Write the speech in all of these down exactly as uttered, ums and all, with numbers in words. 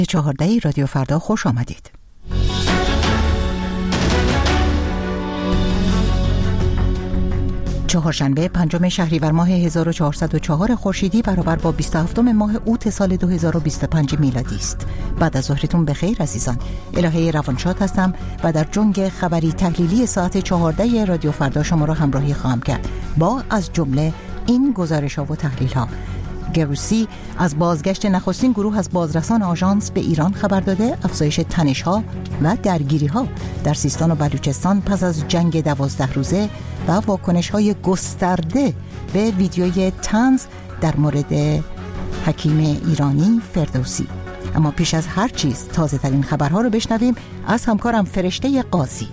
چهارده رادیو فردا خوش آمدید. چهارشنبه پنجم شهریور ماه هزار و چهارصد و چهار خورشیدی برابر با بیست و هفتم ماه اوت سال دو هزار و بیست و پنج میلادی است. بعد از ظهرتون بخیر عزیزان. الهه روانشاد هستم و در جنگ خبری تحلیلی ساعت چهارده رادیو فردا شما را همراهی خواهم کرد با از جمله این گزارش‌ها و تحلیل‌ها. گروسی از بازگشت نخستین گروه از بازرسان آژانس به ایران خبر داده. افزایش تنش‌ها و درگیری‌ها در سیستان و بلوچستان پس از جنگ دوازده روزه و واکنش‌های گسترده به ویدیوی طنز در مورد حکیم ایرانی فردوسی. اما پیش از هر چیز تازه ترین خبرها رو بشنویم از همکارم فرشته قاضی.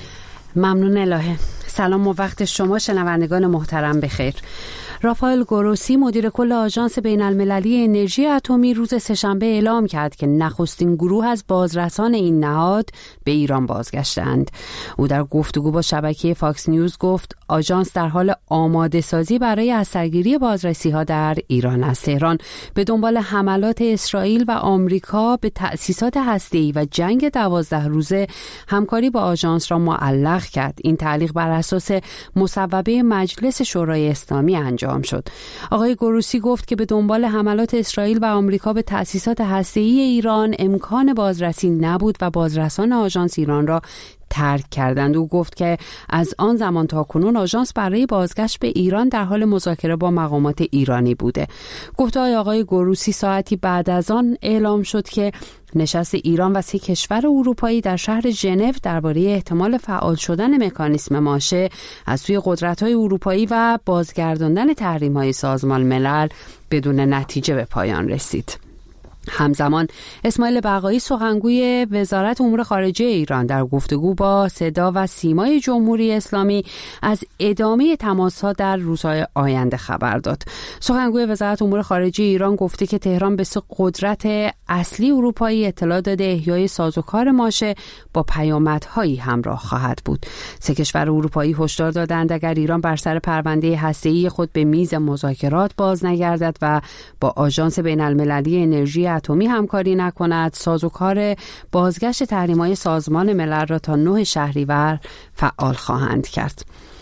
ممنون الهه. سلام و وقت شما شنوندگان محترم بخیر. رافائل گروسی مدیر کل آژانس بین المللی انرژی اتمی روز سه‌شنبه اعلام کرد که نخستین گروه از بازرسان این نهاد به ایران بازگشتند. او در گفتگو با شبکه فاکس نیوز گفت آژانس در حال آماده سازی برای اثرگیری بازرسی ها در ایران است. تهران به دنبال حملات اسرائیل و آمریکا به تأسیسات هسته‌ای و جنگ دوازده روزه همکاری با آژانس را معلق کرد. این تعلیق بر اساس مصوبه مجلس شورای اسلامی انجام شد. آقای گروسی گفت که به دنبال حملات اسرائیل و آمریکا به تأسیسات هسته‌ای ایران امکان بازرسی نبود و بازرسان آژانس ایران را ترک کردند. او گفت که از آن زمان تا کنون آژانس برای بازگشت به ایران در حال مذاکره با مقامات ایرانی بوده. گفته‌های آقای گروسی ساعتی بعد از آن اعلام شد که نشست ایران و سه کشور اروپایی در شهر ژنو درباره احتمال فعال شدن مکانیسم ماشه از سوی قدرت‌های اروپایی و بازگرداندن تحریم‌های سازمان ملل بدون نتیجه به پایان رسید. همزمان اسماعیل بقایی سخنگوی وزارت امور خارجه ایران در گفتگو با صدا و سیمای جمهوری اسلامی از ادامه تماس‌ها در روزهای آینده خبر داد. سخنگوی وزارت امور خارجه ایران گفته که تهران به سه قدرت اصلی اروپایی اطلاع داده احیای سازوکار ماشه با پیامدهایی همراه خواهد بود. سه کشور اروپایی هشدار دادند اگر ایران بر سر پرونده هسته‌ای خود به میز مذاکرات باز نگردد و با آژانس بین المللی انرژی اتمی همکاری نکند، سازوکار بازگشت تحریم‌های سازمان ملل را تا نه شهریور فعال خواهند کرد.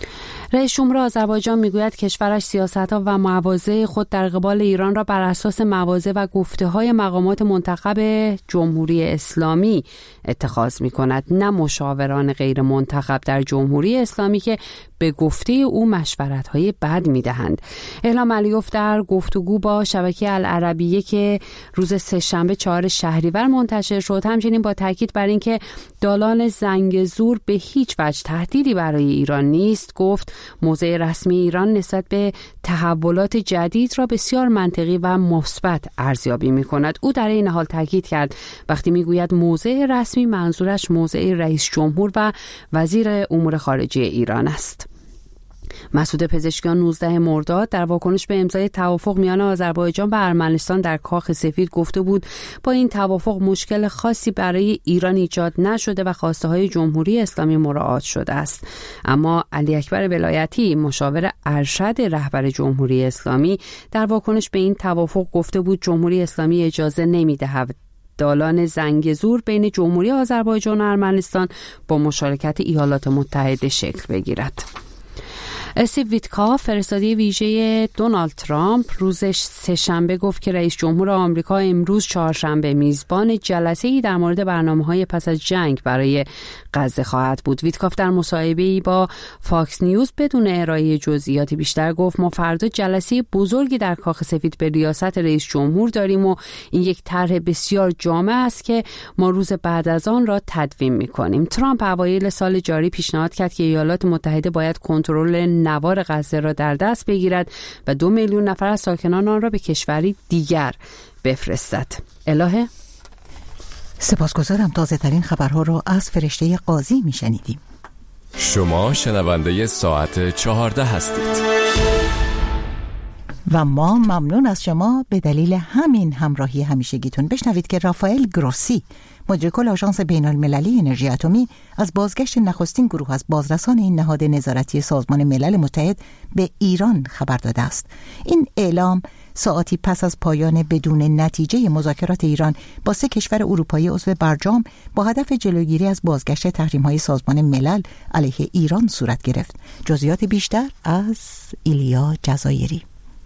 رئیس جمهور آذربایجان میگوید کشورش سیاست‌ها و مواضع خود در قبال ایران را بر اساس مواضع و گفته‌های مقامات منتخب جمهوری اسلامی اتخاذ می‌کند، نه مشاوران غیر منتخب در جمهوری اسلامی که به گفته او مشورت‌های بد می‌دهند. اعلام علیوف در گفتگو با شبکه العربیه که روز سه‌شنبه چهارم شهریور منتشر شد همچنین با تاکید بر اینکه دالان زنگزور به هیچ وجه تهدیدی برای ایران نیست گفت موضع رسمی ایران نسبت به تحولات جدید را بسیار منطقی و مثبت ارزیابی می‌کند. او در این حال تاکید کرد وقتی می‌گوید موضع رسمی منظورش موضع رئیس جمهور و وزیر امور خارجه ایران است. مسعود پزشکیان نوزدهم مرداد در واکنش به امضای توافق میان آذربایجان و ارمنستان در کاخ سفید گفته بود با این توافق مشکل خاصی برای ایران ایجاد نشده و خواسته های جمهوری اسلامی مراعات شده است. اما علی اکبر ولایتی مشاور ارشد رهبر جمهوری اسلامی در واکنش به این توافق گفته بود جمهوری اسلامی اجازه نمی‌دهد دالان زنگزور بین جمهوری آذربایجان و ارمنستان با مشارکت ایالات متحده شکل بگیرد. استیو ویتکاف فرستاده ویژه دونالد ترامپ روز سه‌شنبه گفت که رئیس جمهور آمریکا امروز چهارشنبه میزبان جلسه‌ای در مورد برنامه‌های پس از جنگ برای غزه خواهد بود. ویتکاف در مصاحبه‌ای با فاکس نیوز بدون ارائه جزئیات بیشتر گفت ما فردا جلسه بزرگی در کاخ سفید به ریاست رئیس جمهور داریم و این یک طرح بسیار جامع است که ما روز بعد از آن را تدوین می‌کنیم. ترامپ اوایل سال جاری پیشنهاد کرد که ایالات متحده باید کنترل نوار غزه را در دست بگیرد و دو میلیون نفر از ساکنان آن را به کشوری دیگر بفرستد. الهه سپاسگزارم. تازه ترین خبرها را از فرشته قاضی میشنیدیم. شما شنونده ساعت چهارده هستید و ما ممنون از شما به دلیل همین همراهی همیشگیتون. بشنوید که رافائل گروسی مدیر کل آژانس بین المللی انرژی اتمی از بازگشت نخستین گروه از بازرسان این نهاد نظارتی سازمان ملل متحد به ایران خبر داده است. این اعلام ساعتی پس از پایان بدون نتیجه مذاکرات ایران با سه کشور اروپایی عضو برجام با هدف جلوگیری از بازگشت تحریم‌های سازمان ملل علیه ایران صورت گرفت. جزئیات بیشتر از ایلیا جزایری.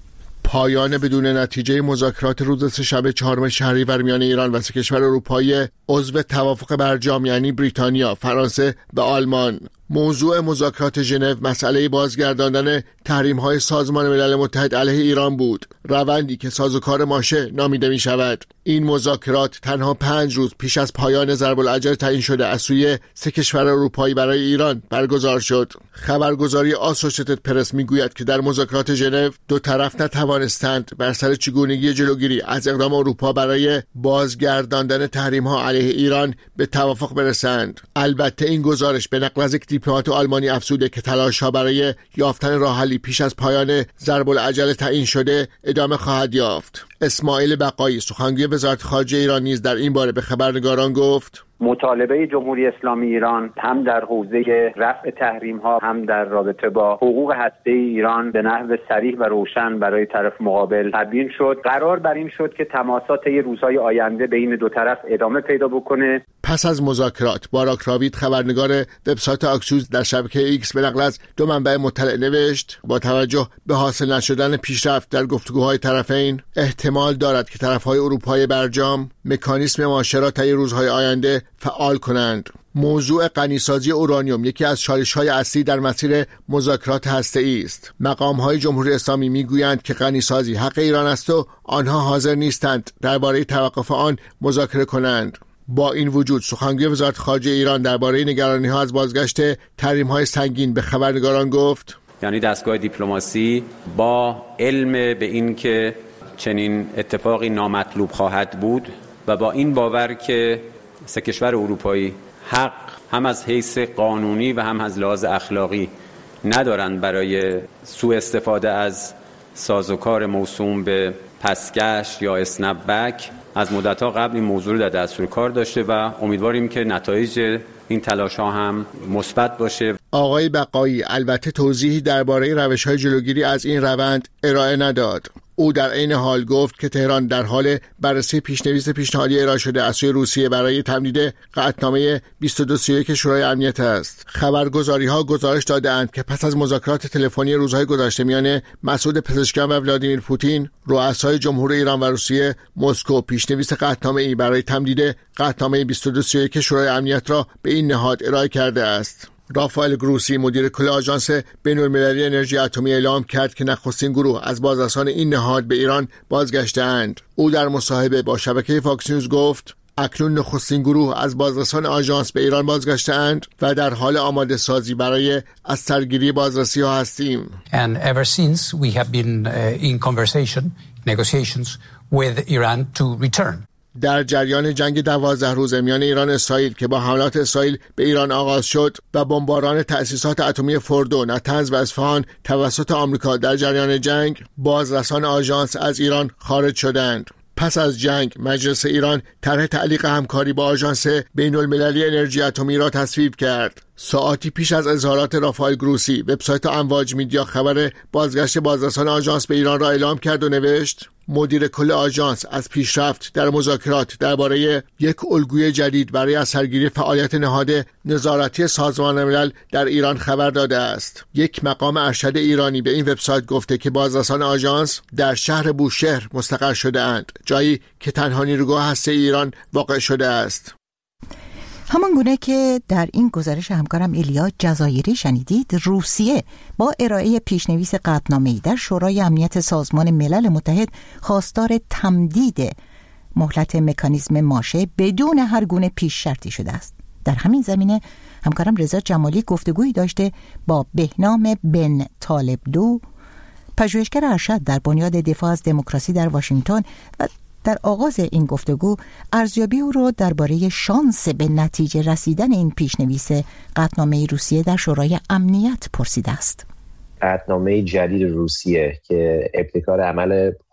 پایان بدون نتیجه مذاکرات روز سه‌شنبه چهارم شهریور میان ایران و سه کشور اروپایی عضو توافق برجام یعنی بریتانیا، فرانسه و آلمان. موضوع مذاکرات ژنو مسئله بازگرداندن تحریم‌های سازمان ملل متحد علیه ایران بود، روندی که سازوکار ماشه نامیده می شود. این مذاکرات تنها پنج روز پیش از پایان ضرب العجل تعیین شده از سوی سه کشور اروپایی برای ایران برگزار شد. خبرگزاری آسوشیتد پرس میگوید که در مذاکرات ژنو دو طرف نتوانستند بر سر چگونگی جلوگیری از اقدام اروپا برای بازگرداندن تحریم‌ها علیه ایران به توافق برسند. البته این گزارش به نقل از یک دیپلمات آلمانی افزوده که تلاش‌ها برای یافتن راه حلی پیش از پایان ضرب العجل تعیین شده ادامه خواهد یافت. اسماعیل بقایی سخنگوی وزارت خارجه ایران نیز در این باره به خبرنگاران گفت: مطالبه جمهوری اسلامی ایران هم در حوزه رفع تحریم ها هم در رابطه با حقوق هسته ایران به نحو صریح و روشن برای طرف مقابل تبیین شد. قرار بر این شد که تماسات طی روزهای آینده بین دو طرف ادامه پیدا بکنه. پس از مذاکرات باراک راوید خبرنگار وبسایت آکسیوس در شبکه ایکس به نقل از دو منبع مطلع نوشت: با توجه به حاصل نشدن پیشرفت در گفتگوهای طرفین احتمال دارد که طرفهای اروپایی برجام مکانیسم ماشه را طی روزهای آینده فعال کنند. موضوع غنیسازی اورانیوم یکی از چالش‌های اصلی در مسیر مذاکرات هسته‌ای است. مقام‌های جمهوری اسلامی می‌گویند که غنیسازی حق ایران است و آنها حاضر نیستند درباره توقف آن مذاکره کنند. با این وجود سخنگوی وزارت خارجه ایران درباره نگرانی‌ها از بازگشت تحریم‌های سنگین به خبرنگاران گفت: یعنی دستگاه دیپلماسی با علم به این که چنین اتفاقی نامطلوب خواهد بود و با این باور که سه کشور اروپایی حق هم از حیث قانونی و هم از لحاظ اخلاقی ندارند برای سوء استفاده از سازوکار موسوم به پسگشت یا اسنپ بک، از مدت‌ها قبل این موضوع رو در دستور کار داشته و امیدواریم که نتایج این تلاش‌ها هم مثبت باشه. آقای بقایی البته توضیحی درباره روش‌های جلوگیری از این روند ارائه نداد. او در عین حال گفت که تهران در حال بررسی پیشنویس پیشنهادی ارائه شده از سوی روسیه برای تمدید قطعنامه بیست و دو سی و یک شورای امنیت است. خبرگزاری‌ها گزارش داده‌اند که پس از مذاکرات تلفنی روزهای گذشته میان مسعود پزشکیان و ولادیمیر پوتین، رؤسای جمهوری ایران و روسیه، مسکو پیشنویس قطعنامه‌ای برای تمدید قطعنامه بیست و دو سی و یک شورای امنیت را به این نهاد ارائه کرده است. رافائل گروسی مدیر کل آژانس بین‌المللی انرژی اتمی اعلام کرد که نخستین گروه از بازرسان این نهاد به ایران بازگشته‌اند. او در مصاحبه با شبکه فاکس نیوز گفت: اکنون نخستین گروه از بازرسان آژانس به ایران بازگشته‌اند و در حال آماده سازی برای از سرگیری بازرسی ها هستیم. And ever since we have been uh, in conversation, negotiations with Iran to return. در جریان جنگ دوازده روزه میان ایران و اسرائیل که با حملات اسرائیل به ایران آغاز شد و بمباران تأسیسات اتمی فردو، نتنز و اصفهان توسط آمریکا در جریان جنگ، بازرسان آژانس از ایران خارج شدند. پس از جنگ مجلس ایران طرح تعلیق همکاری با آژانس بین‌المللی انرژی اتمی را تصویب کرد. ساعتی پیش از اظهارات رافائل گروسی، وبسایت امواج میدیا خبر بازگشت بازرسان آژانس به ایران را اعلام کرد و نوشت: مدیر کل آژانس از پیشرفت در مذاکرات درباره یک الگوی جدید برای از سرگیری فعالیت نهاد نظارتی سازمان ملل در ایران خبر داده است. یک مقام ارشد ایرانی به این وبسایت گفته که بازرسان آژانس در شهر بوشهر مستقر شده اند، جایی که تنها نیروگاه هسته ایران واقع شده است. همان گونه که در این گزارش همکارم ایلیا جزایری شنیدید، روسیه با ارائه پیشنویس قطعنامه‌ای در شورای امنیت سازمان ملل متحد خواستار تمدید مهلت مکانیزم ماشه بدون هر گونه پیش شرطی شده است. در همین زمینه همکارم رضا جمالی گفتگویی داشته با بهنام بن طالب دو، پژوهشگر ارشد در بنیاد دفاع از دموکراسی در واشنگتن، و در آغاز این گفتگو ارزیابی او را درباره شانس به نتیجه رسیدن این پیشنویس قطعنامه روسیه در شورای امنیت پرسیده است. قطعنامه جدید روسیه که ابتکار عمل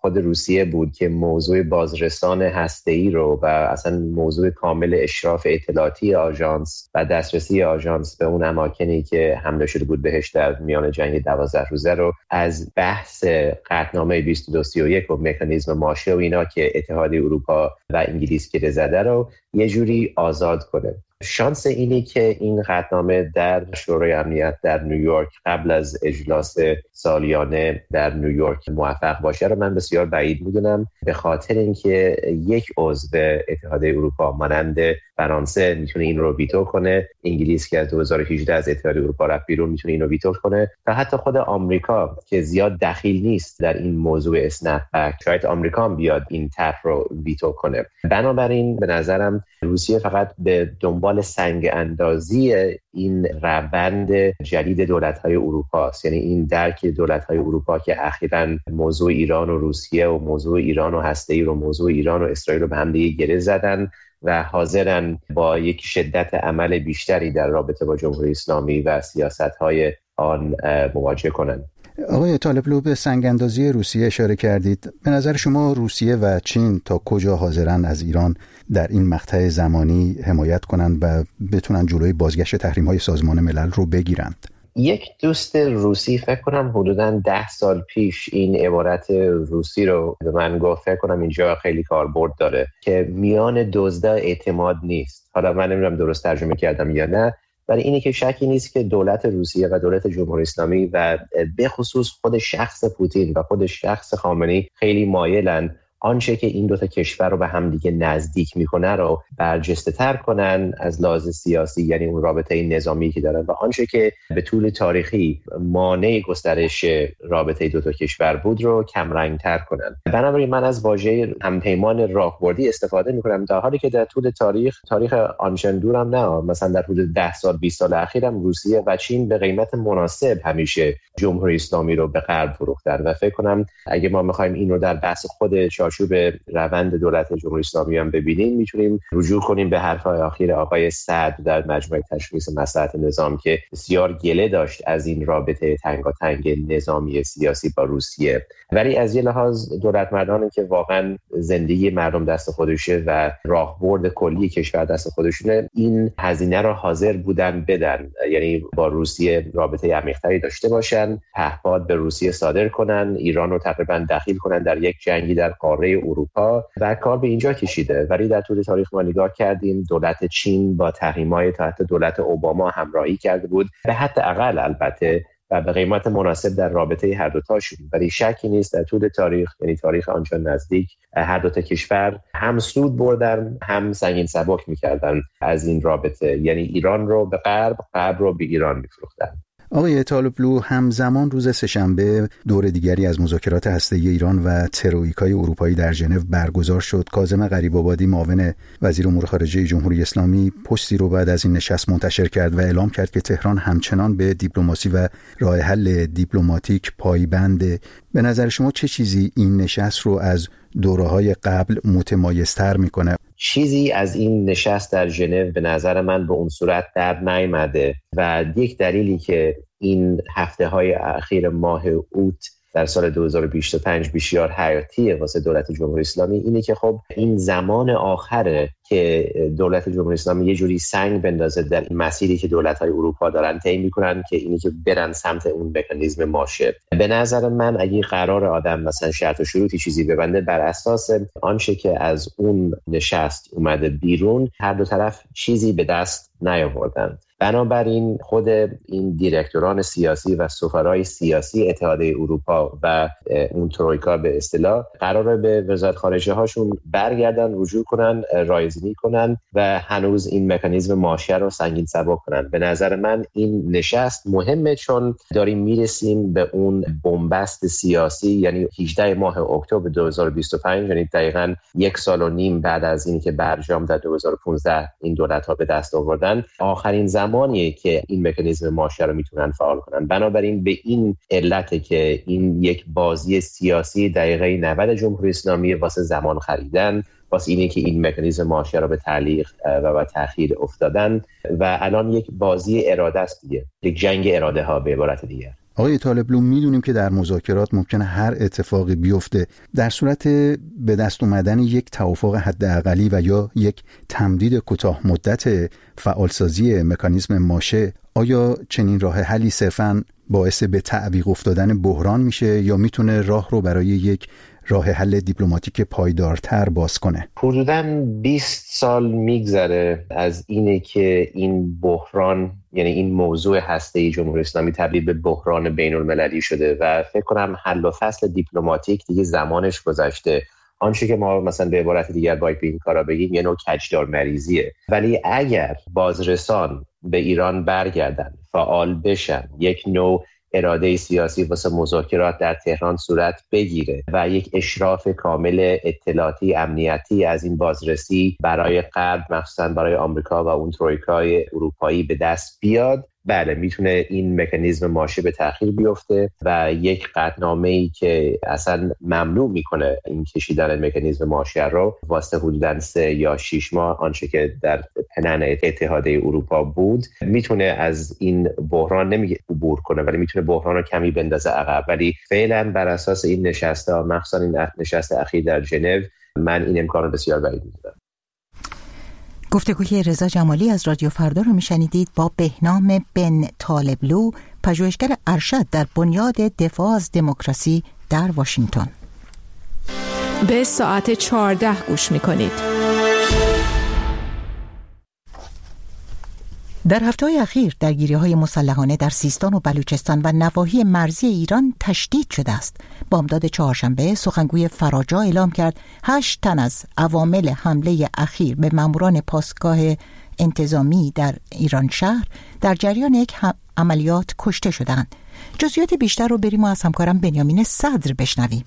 خود روسیه بود که موضوع بازرسان هسته‌ای رو و اصلا موضوع کامل اشراف اطلاعاتی آژانس و دسترسی آژانس به اون اماکنی که حمله شده بود بهش در میان جنگ دوازده روزه رو از بحث قطعنامه بیست و دو سی و یک و مکانیزم ماشه و اینا که اتحادیه اروپا و انگلیس گره زده رو یه جوری آزاد کنه. شانس اینی که این قطعنامه در شورای امنیت در نیویورک قبل از اجلاس سالیانه در نیویورک موفق باشه رو من بسیار بعید میدونم، به خاطر اینکه یک عضو اتحادیه اروپا مانند فرانسه میتونه این رو ویتو کنه، انگلیس که از دو هزار و هجده از اتحادیه اروپا رفت بیرون میتونه این رو ویتو کنه و حتی خود آمریکا که زیاد دخیل نیست در این موضوع اسنپ بک، شاید آمریکا هم بیاد این طرح رو ویتو کنه. بنابراین به نظرم روسیه فقط به دنبال سنگ اندازی این روند جدید دولت‌های اروپا است، یعنی این درک دولت‌های اروپا که اخیراً موضوع ایران و روسیه و موضوع ایران و هسته‌ای رو موضوع ایران و اسرائیل رو به هم دیگه گره زدن و حاضرن با یک شدت عمل بیشتری در رابطه با جمهوری اسلامی و سیاست‌های آن مواجه کنند. آقای طالبلو به سنگ اندازی روسیه اشاره کردید. به نظر شما روسیه و چین تا کجا حاضرن از ایران در این مقطع زمانی حمایت کنند و بتونن جلوی بازگشت تحریم‌های سازمان ملل رو بگیرند؟ یک دوست روسی فکر کنم حدوداً ده سال پیش این عبارت روسی رو به من گفت، فکر کنم اینجا خیلی کاربرد داره، که میان دزدا اعتماد نیست. حالا من نمیدونم درست ترجمه کردم یا نه، ولی اینه که شکی نیست که دولت روسیه و دولت جمهوری اسلامی و به خصوص خود شخص پوتین و خود شخص خامنه‌ای خیلی مایلن آنچه که این دوتا کشور رو به هم دیگه نزدیک میکنه رو برجسته تر کنن از لحاظ سیاسی، یعنی اون رابطه نظامی که دارن، و آنچه که به طول تاریخی مانع گسترش رابطه دوتا کشور بود رو کمرنگ تر کنن. بنابراین من از واژه همپیمان راهبردی استفاده میکنم، در حالی که در طول تاریخ تاریخ آنچنان دورم نه، مثلا در حدود ده سال بیست سال اخیرم روسیه و چین به قیمت مناسب همیشه جمهوری اسلامی رو به غرب فروختن و فکر کنم اگه ما میخوایم این رو در بحث خود چارچوب روند دولت جمهوری اسلامی هم ببینیم، میتونیم رجوع کنیم به حرف‌های اخیر آقای سعد در مجمع تشخیص مصلحت نظام که بسیار گله داشت از این رابطه تنگاتنگ نظامی سیاسی با روسیه. ولی از یه لحاظ دولت مردانی که واقعا زندگی مردم دست خودشه و راهبرد کلی کشور دست خودشونه، این هزینه رو حاضر بودن بدن، یعنی با روسیه رابطه عمیق‌تری داشته باشن، پهپاد به روسیه صادر کنن، ایران رو تقریبا دخیل کنن در یک جنگی در قاره اروپا و کار به اینجا کشیده. ولی در طول تاریخ ما نگاه کردیم دولت چین با تحریم‌های تحت دولت اوباما همراهی کرده بود، به حد اقل البته و به قیمت مناسب در رابطه هر دو تاشون. ولی شکی نیست در طول تاریخ، یعنی تاریخ آنچنان نزدیک، هر دو تا کشور هم سود بردن هم سنگین سبک می‌کردن از این رابطه، یعنی ایران رو به غرب، غرب رو به ایران می‌فروختن. آقای طالبلو، همزمان روز سه‌شنبه دور دیگری از مذاکرات هسته‌ای ایران و تروئیکای اروپایی در ژنو برگزار شد. کاظم غریب‌آبادی معاون وزیر امور خارجه جمهوری اسلامی پستی رو بعد از این نشست منتشر کرد و اعلام کرد که تهران همچنان به دیپلماسی و راه حل دیپلماتیک پایبنده. به نظر شما چه چیزی این نشست رو از دوره‌های قبل متمایزتر می‌کنه؟ چیزی از این نشست در ژنو به نظر من به اون صورت در نیامده و یک دلیلی که این هفته‌های اخیر ماه اوت در سال دو هزار و بیست و پنج بسیار حیاتیه واسه دولت جمهوری اسلامی اینه که خب این زمان آخره که دولت جمهوری اسلامی یه جوری سنگ بندازه در این مسیری که دولت‌های اروپا دارن طی می‌کنن که اینی که برن سمت اون مکانیزم ماشه. به نظر من اگه قرار آدم مثلا شرط و شروطی چیزی ببنده بر اساس آنچه که از اون نشست اومده بیرون، هر دو طرف چیزی به دست نیاوردن. بنابراین خود این دیرکتوران سیاسی و سفرای سیاسی اتحادیه اروپا و اون ترویکا به اصطلاح قراره به وزارت خارجه هاشون برگردن، رجوع کنن، رایزنی کنن و هنوز این مکانیزم ماشه رو سنگین سبک کنن. به نظر من این نشست مهمه چون داریم میرسیم به اون بنبست سیاسی، یعنی هجدهم ماه اکتبر دو هزار و بیست و پنج، یعنی دقیقاً یک سال و نیم بعد از اینکه برجام در دو هزار و پانزده این دولت‌ها به دست آوردن، آخرین زمانیه که این مکانیزم ماشه رو میتونن فعال کنن. بنابراین به این علته که این یک بازی سیاسی دقیقه نود جمهوری اسلامی واسه زمان خریدن، واسه اینه که این مکانیزم ماشه رو به تعلیق و به تأخیر افتادن و الان یک بازی اراده است دیگه، یک جنگ اراده ها به عبارت دیگه. آقای طالبلو، میدونیم که در مذاکرات ممکنه هر اتفاقی بیفته. در صورت به دست اومدن یک توافق حداقلی و یا یک تمدید کوتاه مدت فعالسازی مکانیزم ماشه، آیا چنین راه حلی صرفاً باعث به تعویق افتادن بحران میشه یا میتونه راه رو برای یک راه حل دیپلماتیک پایدارتر باز کنه؟ حدوداً بیست سال میگذره از اینه که این بحران، یعنی این موضوع هسته‌ای جمهوری اسلامی تبدیل به بحران بین المللی شده و فکر کنم حل و فصل دیپلماتیک دیگه زمانش گذشته. آنچه که ما مثلا به عبارت دیگر باید به این کارا بگیم یه نوع کجدار مریضیه. ولی اگر بازرسان به ایران برگردن، فعال بشن، یک نوع اراده سیاسی واسه مذاکرات در تهران صورت بگیره و یک اشراف کامل اطلاعاتی امنیتی از این بازرسی برای غرب، مخصوصا برای آمریکا و اون ترویکای اروپایی به دست بیاد، بله میتونه این مکانیزم ماشه به تأخیر بیفته و یک قطعنامه‌ای که اصلا ممنوع میکنه این کشیدن مکانیزم ماشه رو واسه حدوداً سه یا شش ماه، آنچه که در پنن اتحادیه اروپا بود، میتونه از این بحران نمیگه عبور کنه ولی میتونه بحران رو کمی بندازه عقب. ولی فعلا بر اساس این نشسته، مخصوصا این نشست اخیر در ژنو، من این امکان رو بسیار بعید میدونم. گفتگوی رضا جمالی از رادیو فردا رو میشنیدید با بهنام بن طالبلو، پژوهشگر ارشد در بنیاد دفاع از دموکراسی در واشنگتن. به ساعت چهارده گوش میکنید. در هفته‌های اخیر درگیری‌های مسلحانه در سیستان و بلوچستان و نواحی مرزی ایران تشدید شده است. بامداد چهارشنبه سخنگوی فراجا اعلام کرد هشت تن از عوامل حمله اخیر به ماموران پاسگاه انتظامی در ایران شهر در جریان یک عملیات کشته شدند. جزئیات بیشتر رو بریم و از همکارم بنیامین صدر بشنویم.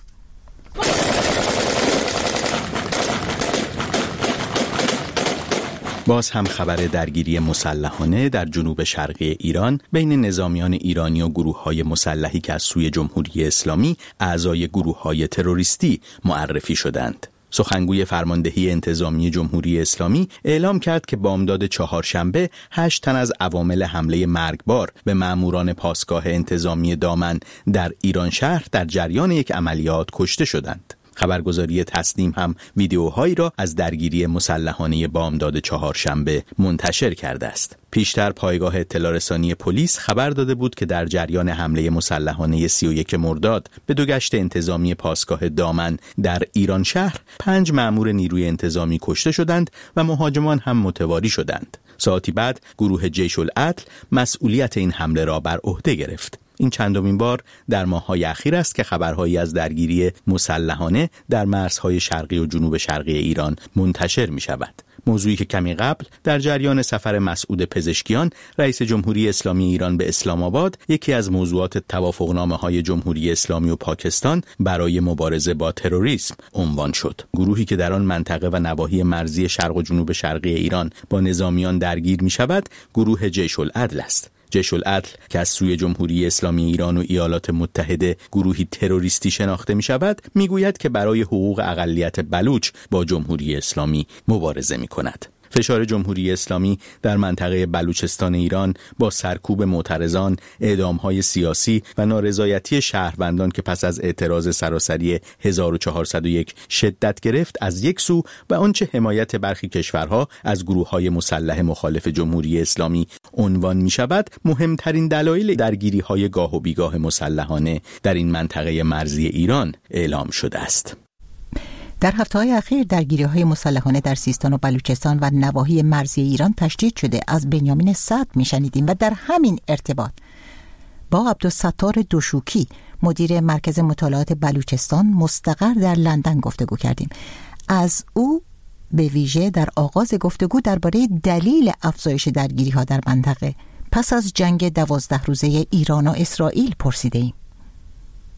باز هم خبر درگیری مسلحانه در جنوب شرقی ایران بین نظامیان ایرانی و گروه‌های مسلحی که از سوی جمهوری اسلامی اعضای گروه‌های تروریستی معرفی شدند. سخنگوی فرماندهی انتظامی جمهوری اسلامی اعلام کرد که بامداد چهارشنبه هشت تن از عوامل حمله مرگبار به ماموران پاسگاه انتظامی دامن در ایران شهر در جریان یک عملیات کشته شدند. خبرگزاری تسنیم هم ویدیوهایی را از درگیری مسلحانه بامداد چهارشنبه منتشر کرده است. پیشتر پایگاه اطلاع رسانی پلیس خبر داده بود که در جریان حمله مسلحانه سی و یک مرداد به دو گشت انتظامی پاسگاه دامن در ایران شهر پنج مأمور نیروی انتظامی کشته شدند و مهاجمان هم متواری شدند. ساعتی بعد گروه جیش العدل مسئولیت این حمله را بر عهده گرفت. این چندمین بار در ماه‌های اخیر است که خبرهایی از درگیری مسلحانه در مرزهای شرقی و جنوب شرقی ایران منتشر می شود. موضوعی که کمی قبل در جریان سفر مسعود پزشکیان رئیس جمهوری اسلامی ایران به اسلام آباد یکی از موضوعات توافقنامه‌های جمهوری اسلامی و پاکستان برای مبارزه با تروریسم عنوان شد. گروهی که در آن منطقه و نواحی مرزی شرق و جنوب شرقی ایران با نظامیان درگیر می شود، گروه جیش العدل است. جیش العدل که از سوی جمهوری اسلامی ایران و ایالات متحده گروهی تروریستی شناخته می شود، می گوید که برای حقوق اقلیت بلوچ با جمهوری اسلامی مبارزه می کند. فشار جمهوری اسلامی در منطقه بلوچستان ایران با سرکوب معترضان، اعدام‌های سیاسی و نارضایتی شهروندان که پس از اعتراض سراسری هزار و چهارصد و یک شدت گرفت از یک سو و آنچه حمایت برخی کشورها از گروه‌های مسلح مخالف جمهوری اسلامی عنوان می‌شود، مهمترین دلایل درگیری‌های گاه و بیگاه مسلحانه در این منطقه مرزی ایران اعلام شده است. در هفته‌های اخیر درگیری‌های مسلحانه در سیستان و بلوچستان و نواحی مرزی ایران تشدید شده. از بنیامین صدر میشنیدیم و در همین ارتباط با عبدالستار دوشوکی مدیر مرکز مطالعات بلوچستان مستقر در لندن گفتگو کردیم. از او به ویژه در آغاز گفتگو درباره دلیل افزایش درگیری‌ها در منطقه پس از جنگ دوازده روزه ایران و اسرائیل پرسیدیم.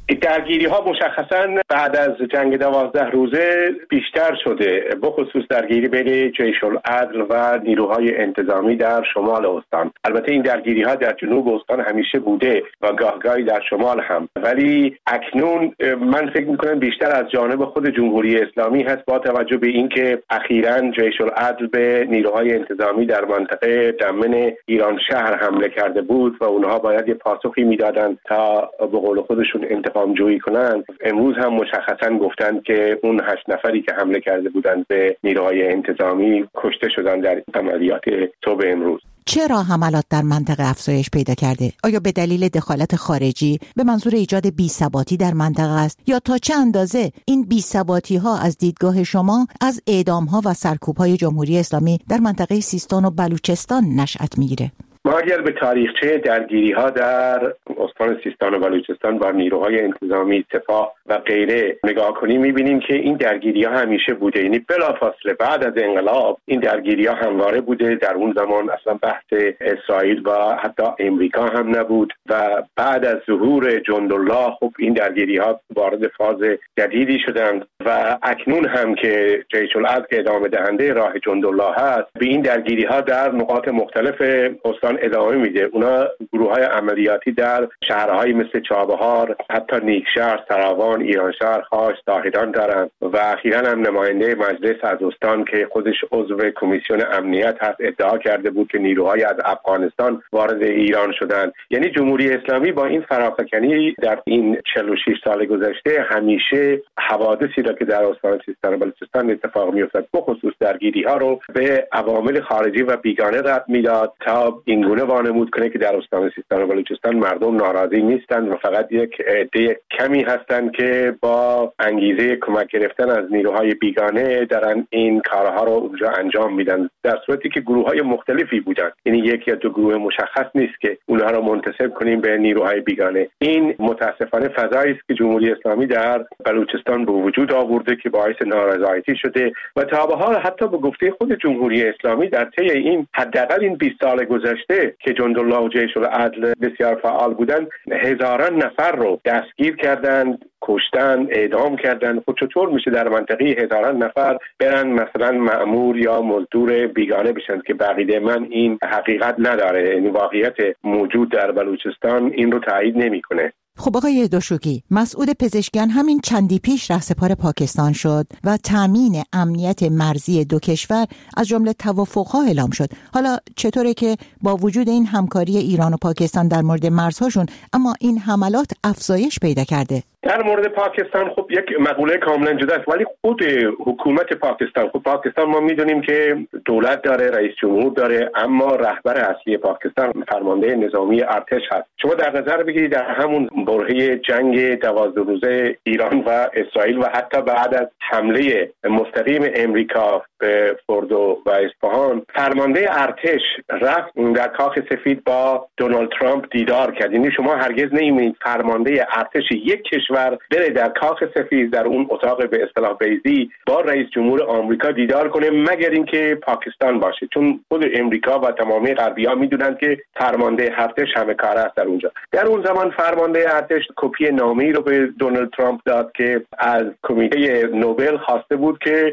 درگیری ها مشخصا بعد از جنگ دوازده روزه بیشتر شده، بخصوص درگیری بین جیش العدل و نیروهای انتظامی در شمال استان. البته این درگیری ها در جنوب استان همیشه بوده و گاهگاهی در شمال هم، ولی اکنون من فکر میکنم بیشتر از جانب خود جمهوری اسلامی هست، با توجه به اینکه اخیراً جیش العدل به نیروهای انتظامی در منطقه دمن ایران شهر حمله کرده بود و اونها باید یه پاسخی میدادن تا به قول خودشون انتقام جویی کنن. امروز هم مشخصاً گفتن که اون هشت نفری که حمله کرده بودند به نیروهای انتظامی کشته شدن در عملیات صبح امروز. چرا حملات در منطقه افزایش پیدا کرده؟ آیا به دلیل دخالت خارجی به منظور ایجاد بی‌ثباتی در منطقه است، یا تا چه اندازه این بی‌ثباتی ها از دیدگاه شما از اعدام ها و سرکوب های جمهوری اسلامی در منطقه سیستان و بلوچستان نشأت میگیره؟ ما اگر به تاریخچه درگیری ها در استان سیستان و بلوچستان با نیروهای انتظامی، سپاه و غیره نگاه کنیم، میبینیم که این درگیری ها همیشه بوده. یعنی بلافاصله بعد از انقلاب این درگیری ها همواره بوده. در اون زمان اصلا بحث اسرائیل و حتی امریکا هم نبود و بعد از ظهور جندالله خب این درگیری ها وارد فاز جدیدی شدند و اکنون هم که جیش العدل ادامه دهنده راه جندالله هست، به این درگیری ها در نقاط مختلف استان ادامه میده. اونا گروه های عملیاتی در شهرهای مثل چابهار، حتی نیکشهر، سراوان، ایرانشهر، خاش، زاهدان دارن و اخیراً هم نماینده مجلس از استان که خودش عضو کمیسیون امنیت هست ادعا کرده بود که نیروهای از افغانستان وارد ایران شدند. یعنی جمهوری اسلامی با این فراخکنی در این چهل و شش سال گذشته همیشه حوادثی را که در استان سیستان و بلوچستان اتفاق میافتاد، بخصوص درگیری ها رو به عوامل خارجی و بیگانه ربط میداد تا این گونه وانمود کنه که در استان سیستان و بلوچستان مردم ناراضی نیستند و فقط یک عده کمی هستند که با انگیزه کمک گرفتن از نیروهای بیگانه دارن این کارها رو اونجا انجام میدن، در صورتی که گروه های مختلفی بودن. یعنی یک یا دو گروه مشخص نیست که اونها رو منتسب کنیم به نیروهای بیگانه. این متاسفانه فضایی است که جمهوری اسلامی در بلوچستان به وجود آورده که باعث نارضایتی شده و تا به حال حتی به گفته خود جمهوری اسلامی در طی این حداقل این بیست سال گذشته که جندالله و جیش العدل بسیار فعال بودن، هزاران نفر رو دستگیر کردند، کشتن، اعدام کردن. خود چطور میشه در منطقه هزاران نفر برن مثلا مأمور یا مزدور بیگانه بشن؟ که بقیده من این حقیقت نداره. یعنی واقعیت موجود در بلوچستان این رو تایید نمیکنه. خب آقای داشوکی، مسعود پزشکیان همین چندی پیش رهسپار پاکستان شد و تامین امنیت مرزی دو کشور از جمله توافق‌ها اعلام شد. حالا چطوره که با وجود این همکاری ایران و پاکستان در مورد مرزهاشون، اما این حملات افزایش پیدا کرده؟ در مورد پاکستان خب یک مقوله کاملا جدا است، ولی خود حکومت پاکستان، خب پاکستان ما میدونیم که دولت داره، رئیس جمهور داره، اما رهبر اصلی پاکستان فرمانده نظامی ارتش هست. شما در نظر بگیرید در همون برهه جنگ دوازده روزه ایران و اسرائیل و حتی بعد از حمله مستقیم امریکا به فوردو و اصفهان، فرمانده ارتش رفت در کاخ سفید با دونالد ترامپ دیدار کرد. یعنی شما هرگز نمی‌بینید فرمانده ارتش یک کشور بره در کاخ سفید، در اون اتاق به اصطلاح بیضی، با رئیس جمهور آمریکا دیدار کنه، مگر اینکه پاکستان باشه، چون خود امریکا و تمامی غربی‌ها میدونن که فرمانده ارتش همه کاره است در اونجا. در اون زمان فرمانده ارتش کپی نامه‌ای رو به دونالد ترامپ داد که از کمیته نوبل خواسته بود که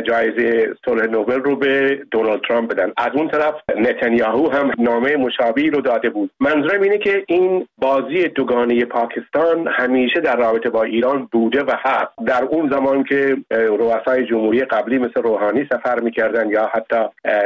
جایزه صلح نوبل رو به دونالد ترامپ بدن. از اون طرف نتانیاهو هم نامه مشابهی رو داده بود. منظورم اینه که این بازی دوگانه پاکستان همیشه در رابطه با ایران بوده و هست. در اون زمان که رؤسای جمهوری قبلی مثل روحانی سفر می‌کردن یا حتی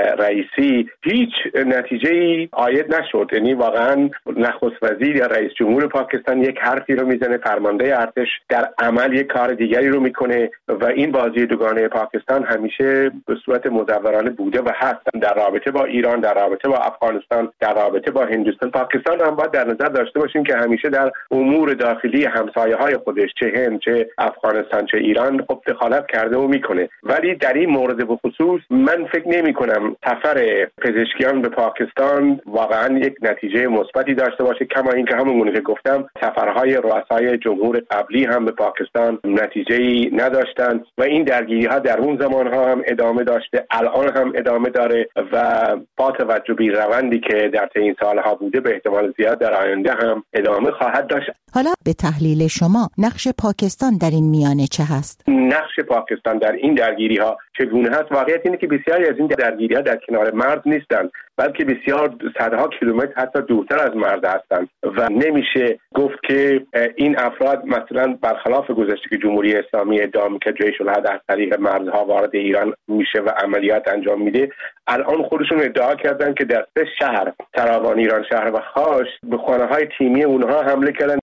رئیسی، هیچ نتیجه‌ای عاید نشد. یعنی واقعا نخست وزیر یا رئیس جمهور پاکستان یک حرفی رو میزنه، فرمانده ارتش در عمل یک کار دیگری رو میکنه و این بازی دوگانه پاکستان همیشه به صورت مدورانه بوده و هست در رابطه با ایران، در رابطه با افغانستان، در رابطه با هندوستان. پاکستان هم باید در نظر داشته باشیم که همیشه در امور داخلی همسایه های خودش، چه هند، چه افغانستان، چه ایران، خب دخالت کرده و میکنه. ولی در این مورد به خصوص من فکر نمی کنم سفر پزشکیان به پاکستان واقعا یک نتیجه مثبتی داشته باشه، کما اینکه همونگونه که گفتم سفرهای رؤسای جمهور قبلی هم به پاکستان نتیجه‌ای نداشتن و این درگیری ها در اون زمان ها هم ادامه داشته، الان هم ادامه داره و با توجه به روندی که در طی این سالها بوده به احتمال زیاد در آینده هم ادامه خواهد داشت. حالا به تحلیل شما شما نقش پاکستان در این میانه چه هست؟ نقش پاکستان در این درگیری ها چگونه هست؟ واقعیت اینه که بسیاری از این درگیری ها در کنار مرز نیستند، بلکه بسیار صدها کیلومتر حتی دورتر از مرز هستند و نمیشه گفت که این افراد مثلا برخلاف گذشته که جمهوری اسلامی ادعا می‌کرد جیش الحد از طریق مرزها وارد ایران میشه و عملیات انجام میده، الان خودشون ادعا کردن که در سه شهر تراوان، ایران شهر و خاش به خانه‌های تیمی اونها حمله کردن.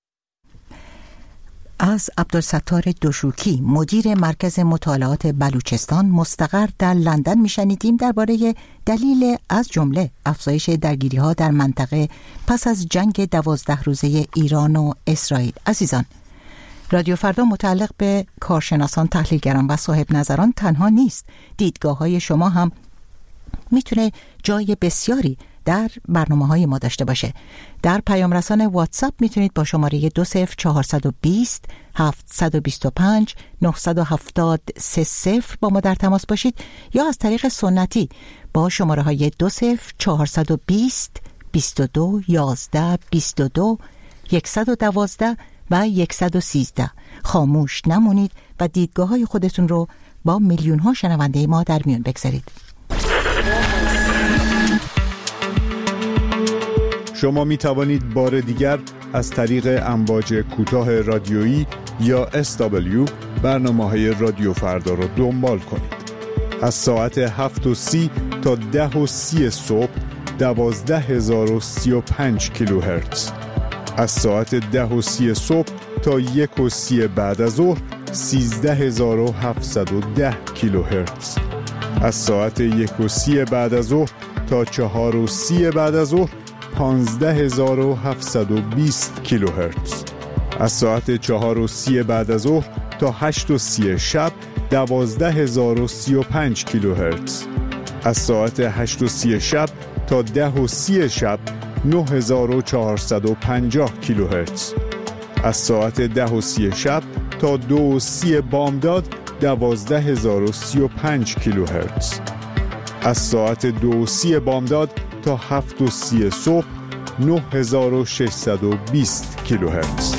از عبدالستار دوشوکی، مدیر مرکز مطالعات بلوچستان مستقر در لندن میشنیدیم درباره دلیل از جمله افزایش درگیری‌ها در منطقه پس از جنگ دوازده روزه ایران و اسرائیل. عزیزان، رادیو فردا متعلق به کارشناسان، تحلیلگران و صاحب نظران تنها نیست. دیدگاه‌های شما هم میتونه جای بسیاری در برنامه‌های ما داشته باشه. در پیام رسان واتساپ میتونید با شماره دو صفر چهار دو صفر هفت دو پنج نه هفت سه صفر با ما در تماس باشید یا از طریق سنتی با شماره های دو صفر چهار دو صفر بیست و دو یازده بیست و دو صفر یک یک دو و یک یک سه. خاموش نمونید و دیدگاه های خودتون رو با میلیون ها شنونده ما در میون بگذارید. شما می توانید بار دیگر از طریق امواج کوتاه رادیویی یا اس دبلیو برنامه‌های رادیو فردا را دنبال کنید. از ساعت هفت و سی تا ده و سی صبح دوازده هزار و سی و پنج کیلوهرتز. از ساعت ده و سی صبح تا یک و سی بعد از ظهر سیزده هزار و هفتصد و ده کیلوهرتز. از ساعت یک و سی بعد از ظهر تا چهار و سی بعد از ظهر پانزده هزار و هفتصد و بیست کیلوهرتز. از ساعت چهار و سی بعد از ظهر تا هشت و سی شب دوازده هزار و سی و پنج کیلوهرتز. از ساعت هشت و سی شب تا ده و سی شب نه هزار و چهارصد و پنجاه کیلوهرتز. از ساعت ده و سی شب تا دو و سی بامداد دوازده هزار و سی و پنج کیلوهرتز. از ساعت دو و سی بامداد تا هفت و سی صبح نه هزار و ششصد و بیست کیلوهرتز.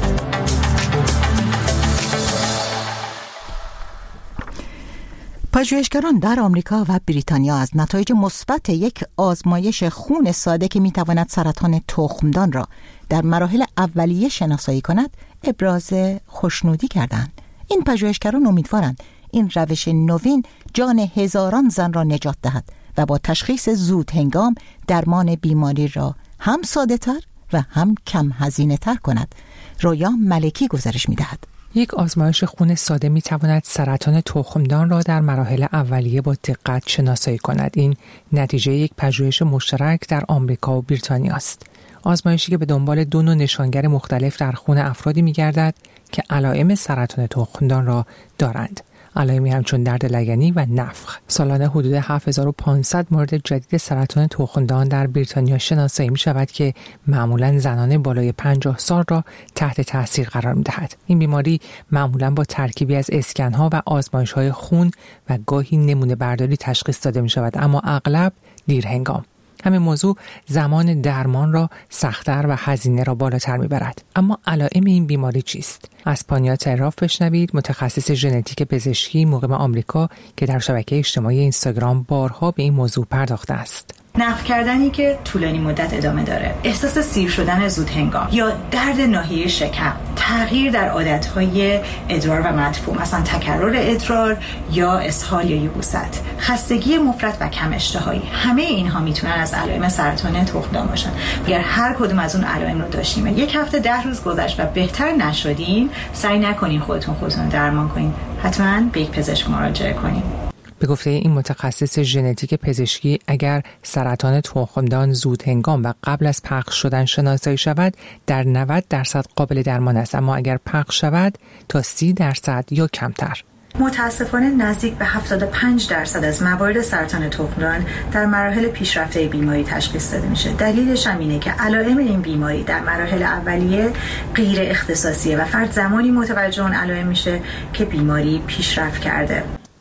پژوهشگران در آمریکا و بریتانیا از نتایج مثبت یک آزمایش خون ساده که میتواند سرطان تخمدان را در مراحل اولیه شناسایی کند ابراز خوشنودی کردند. این پژوهشگران امیدوارند این روش نوین جان هزاران زن را نجات دهد و با تشخیص زود هنگام درمان بیماری را هم ساده تر و هم کم هزینه تر کند. رویا ملکی گزارش می دهد. یک آزمایش خون ساده می تواند سرطان تخمدان را در مراحل اولیه با دقت شناسایی کند. این نتیجه یک پژوهش مشترک در آمریکا و بریتانیا است. آزمایشی که به دنبال دو نوع نشانگر مختلف در خون افرادی می گردد که علائم سرطان تخمدان را دارند. علائمی همچون درد لگنی و نفخ. سالانه حدود هفت هزار و پانصد مورد جدید سرطان تخمدان در بریتانیا شناسایی می شود که معمولاً زنان بالای پنجاه سال را تحت تاثیر قرار می دهد. این بیماری معمولاً با ترکیبی از اسکن ها و آزمایش های خون و گاهی نمونه برداری تشخیص داده می شود، اما اغلب دیر هنگام. همین موضوع زمان درمان را سخت‌تر و هزینه را بالاتر می‌برد. اما علائم این بیماری چیست؟ از پانیا تراف بشنوید، متخصص ژنتیک پزشکی مقیم آمریکا که در شبکه اجتماعی اینستاگرام بارها به این موضوع پرداخته است. نفخ کردنی که طولانی مدت ادامه داره، احساس سیر شدن زود هنگام یا درد ناحیه شکم، تغییر در عادتهای ادرار و مدفوع، مثلا تکرر ادرار یا اسهال یا یبوست، خستگی مفرط و کم اشتهایی، همه اینها میتونن از علائم سرطان تخمدان باشن. اگر هر کدوم از اون علائم رو داشتیم یک هفته ده روز گذشت و بهتر نشدین، سعی نکنین خودتون خودتون درمان کنین، حتما به یک پزشک مراجعه کنین. به گفته این متخصص ژنتیک پزشکی، اگر سرطان تخمدان زود هنگام و قبل از پخش شدن شناسایی شود در نود درصد قابل درمان است، اما اگر پخش شود تا سی درصد یا کمتر. متاسفانه نزدیک به هفتاد و پنج درصد از موارد سرطان تخمدان در مراحل پیشرفته بیماری تشخیص داده میشه. دلیلش هم اینه که علائم این بیماری در مراحل اولیه غیر اختصاصیه و فرد زمانی متوجه اون علائم میشه که بیماری پیشرفت کرده.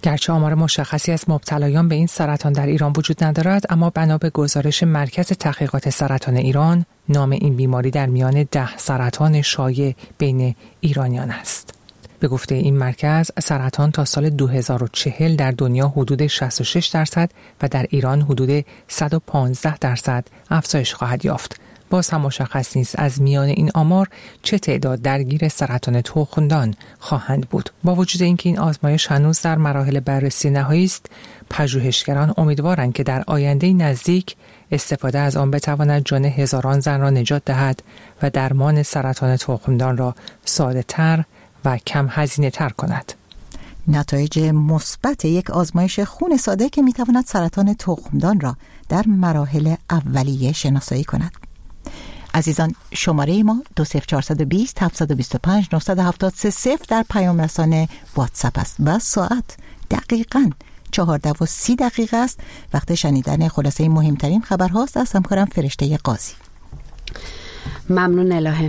گرچه آمار مشخصی از مبتلایان به این سرطان در ایران وجود ندارد، اما بنا به گزارش مرکز تحقیقات سرطان ایران، نام این بیماری در میان ده سرطان شایع بین ایرانیان است. به گفته این مرکز، سرطان تا سال دو هزار و چهل در دنیا حدود شصت و شش درصد و در ایران حدود صد و پانزده درصد افزایش خواهد یافت. باز هم مشخص نیست از میان این آمار چه تعداد درگیر سرطان تخمدان خواهند بود. با وجود اینکه این آزمایش هنوز در مراحل بررسی نهایی است، پژوهشگران امیدوارند که در آینده نزدیک استفاده از آن بتواند جان هزاران زن را نجات دهد و درمان سرطان تخمدان را ساده‌تر و کم هزینه تر کند. نتایج مثبت یک آزمایش خون ساده که میتواند سرطان تخمدان را در مراحل اولیه شناسایی کند. عزیزان، شماره ما دو صفر چهار دو صفر هفت دو پنج نه هفت سه صفر در پیام رسانه واتساپ است و ساعت دقیقاً چهارده و سی دقیقه است. وقت شنیدن خلاصه مهمترین خبرهاست از همکارم فرشته قاضی. ممنون الهه.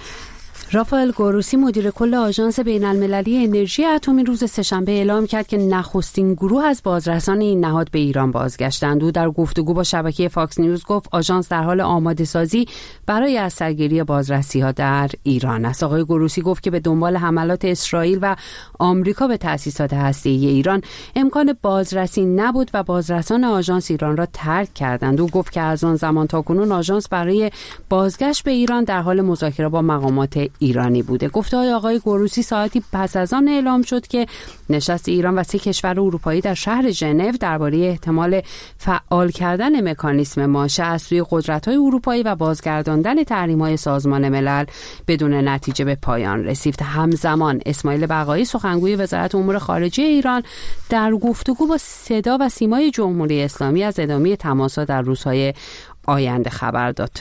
رافائل گروسی مدیر کل آژانس بین‌المللی انرژی اتمی روز سه‌شنبه اعلام کرد که نخستین گروه از بازرسان این نهاد به ایران بازگشتند. او در گفتگو با شبکه فاکس نیوز گفت آژانس در حال آماده سازی برای از سرگیری بازرسی‌ها در ایران است. آقای گروسی گفت که به دنبال حملات اسرائیل و آمریکا به تأسیسات هسته‌ای ایران امکان بازرسی نبود و بازرسان آژانس ایران را ترک کردند. او گفت که از آن زمان تاکنون آژانس برای بازگشت به ایران در حال مذاکره با مقامات ایرانی بوده. گفته‌های آقای گروسی ساعتی پس از آن اعلام شد که نشست ایران و سه کشور اروپایی در شهر ژنو درباره احتمال فعال کردن مکانیسم ماشه از سوی قدرت‌های اروپایی و بازگرداندن تحریم‌های سازمان ملل بدون نتیجه به پایان رسید. همزمان اسماعیل بقایی سخنگوی وزارت امور خارجه ایران در گفتگو با صدا و سیمای جمهوری اسلامی از ادامه تماس‌ها در روزهای آینده خبر داد.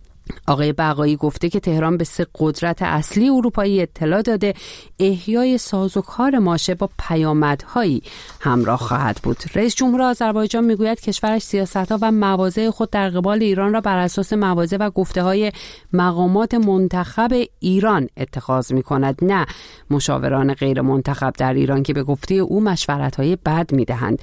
آقای بقایی گفته که تهران به سه قدرت اصلی اروپایی اطلاع داده احیای سازوکار ماشه با پیامدهایی همراه خواهد بود. رئیس جمهور آذربایجان میگوید کشورش سیاست‌ها و مواضع خود در قبال ایران را بر اساس مواضع و گفته‌های مقامات منتخب ایران اتخاذ می‌کند، نه مشاوران غیر منتخب در ایران که به گفته او مشورت‌های بد می‌دهند.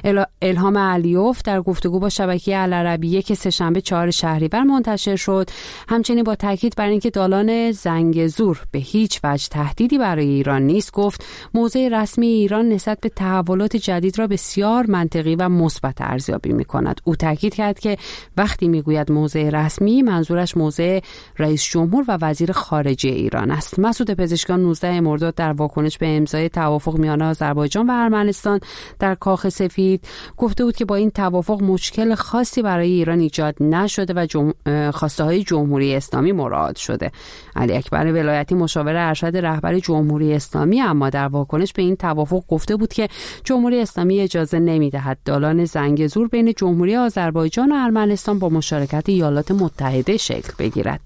الهام علیوف در گفتگو با شبکه العربیه که سه‌شنبه چهارم شهریور منتشر شد همچنین با تاکید بر اینکه دالان زنگزور به هیچ وجه تهدیدی برای ایران نیست گفت موضع رسمی ایران نسبت به تحولات جدید را بسیار منطقی و مثبت ارزیابی می‌کند. او تاکید کرد که وقتی میگوید موضع رسمی منظورش موضع رئیس جمهور و وزیر خارجه ایران است. مسعود پزشکیان نوزدهم مرداد در واکنش به امضای توافق میان آذربایجان و ارمنستان در کاخ سفید گفته بود که با این توافق مشکل خاصی برای ایران ایجاد نشده و جم... خواسته‌های جمهوری اسلامی مراعات شده. علی اکبر ولایتی مشاور ارشد رهبر جمهوری اسلامی اما در واکنش به این توافق گفته بود که جمهوری اسلامی اجازه نمی‌دهد دالان زنگزور بین جمهوری آذربایجان و ارمنستان با مشارکت ایالات متحده شکل بگیرد.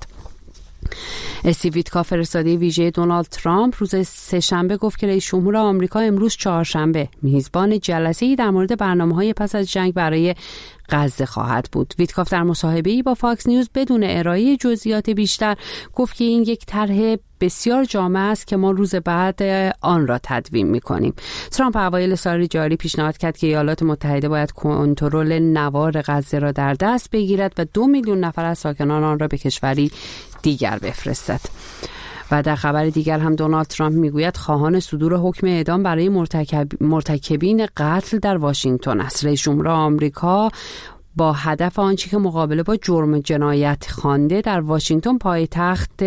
استیو ویتکاف فرستاده ویژه دونالد ترامپ روز سه‌شنبه گفت که رئیس جمهور آمریکا امروز چهارشنبه میزبان جلسه‌ای در مورد برنامه‌های پس از جنگ برای غزه خواهد بود. ویتکاف در مصاحبه‌ای با فاکس نیوز بدون ارائه جزئیات بیشتر گفت که این یک طرح بسیار جامع است که ما روز بعد آن را تدوین می‌کنیم. ترامپ اوایل سال جاری پیشنهاد کرد که ایالات متحده باید کنترل نوار غزه را در دست بگیرد و دو میلیون نفر از ساکنان آن را به کشوری دیگر بفرستد. و در خبر دیگر هم دونالد ترامپ میگوید خواهان صدور حکم اعدام برای مرتکب مرتکبین قتل در واشنگتن است. رئیس جمهور آمریکا با هدف آنچه که مقابله با جرم جنایت خوانده در واشنگتن پایتخت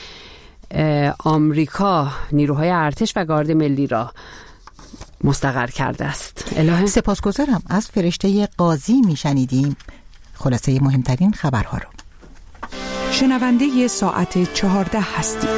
آمریکا نیروهای ارتش و گارد ملی را مستقر کرده است. الهه سپاسگزارم. از فرشته قاضی میشنیدیم خلاصه مهمترین خبرها رو. شنونده ساعت چهارده هستید.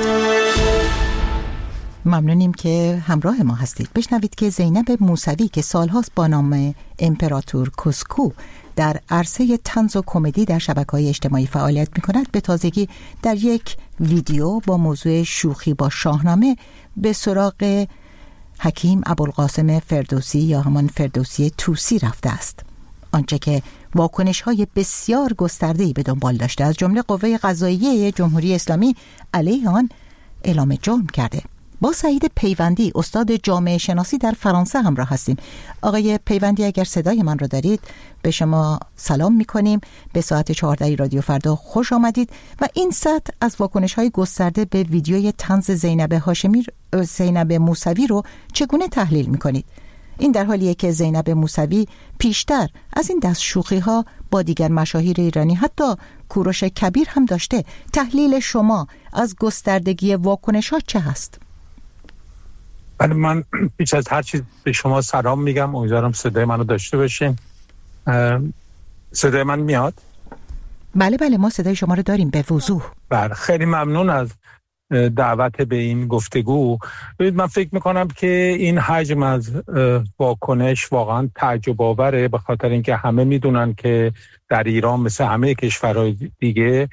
ممنونیم که همراه ما هستید. بشنوید که زینب موسوی که سالهاست با نام امپراتور کوسکو در عرصه طنز و کمدی در شبکه‌های اجتماعی فعالیت می‌کند به تازگی در یک ویدیو با موضوع شوخی با شاهنامه به سراغ حکیم ابوالقاسم فردوسی یا همان فردوسی توسی رفته است. آنچه که واکنش‌های بسیار گسترده‌ای به دنبال داشته از جمله قوه قضاییه جمهوری اسلامی علیه آن اعلام جرم کرده. با سعید پیوندی استاد جامعه شناسی در فرانسه همراه هستیم. آقای پیوندی اگر صدای من را دارید به شما سلام میکنیم. به ساعت چهارده رادیو فردا خوش آمدید و این سطح از واکنش‌های گسترده به ویدیوی طنز زینب هاشمی زینب موسوی رو چگونه تحلیل میکنید؟ این در حالیه که زینب موسوی پیشتر از این دست شوخی‌ها با دیگر مشاهیر ایرانی حتی کوروش کبیر هم داشته. تحلیل شما از گستردگی واکنش‌ها چه هست؟ بله، من پیش از هر چیز به شما سلام میگم. امیدوارم صدای منو داشته باشین. صدای من میاد؟ بله بله، ما صدای شما رو داریم به وضوح. بله، خیلی ممنون از دعوت به این گفتگو. ببینید، من فکر میکنم که این حجم از واکنش واقعا تعجب آوره، به خاطر اینکه همه میدونن که در ایران مثل همه کشورهای دیگه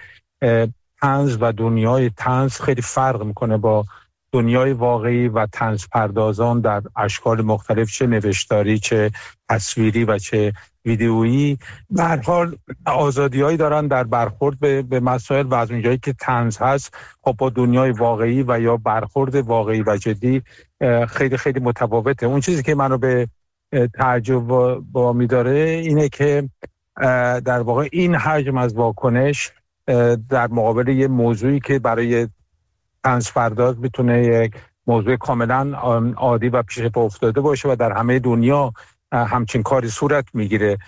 طنز و دنیای طنز خیلی فرق میکنه با دنیای واقعی و طنز پردازان در اشکال مختلف، چه نوشتاری، چه تصویری و چه ویدئویی. به هر حال آزادی‌هایی دارن در برخورد به, به مسائل و از اونجایی که طنز هست خب با دنیای واقعی و یا برخورد واقعی و جدی خیلی خیلی متفاوته. اون چیزی که منو به تعجب با می‌داره اینه که در واقع این حجم از واکنش در مقابل یه موضوعی که برای طنز پرداز میتونه یک موضوع کاملا عادی و پیش پا افتاده باشه و در همه دنیا همچین کاری صورت میگیره،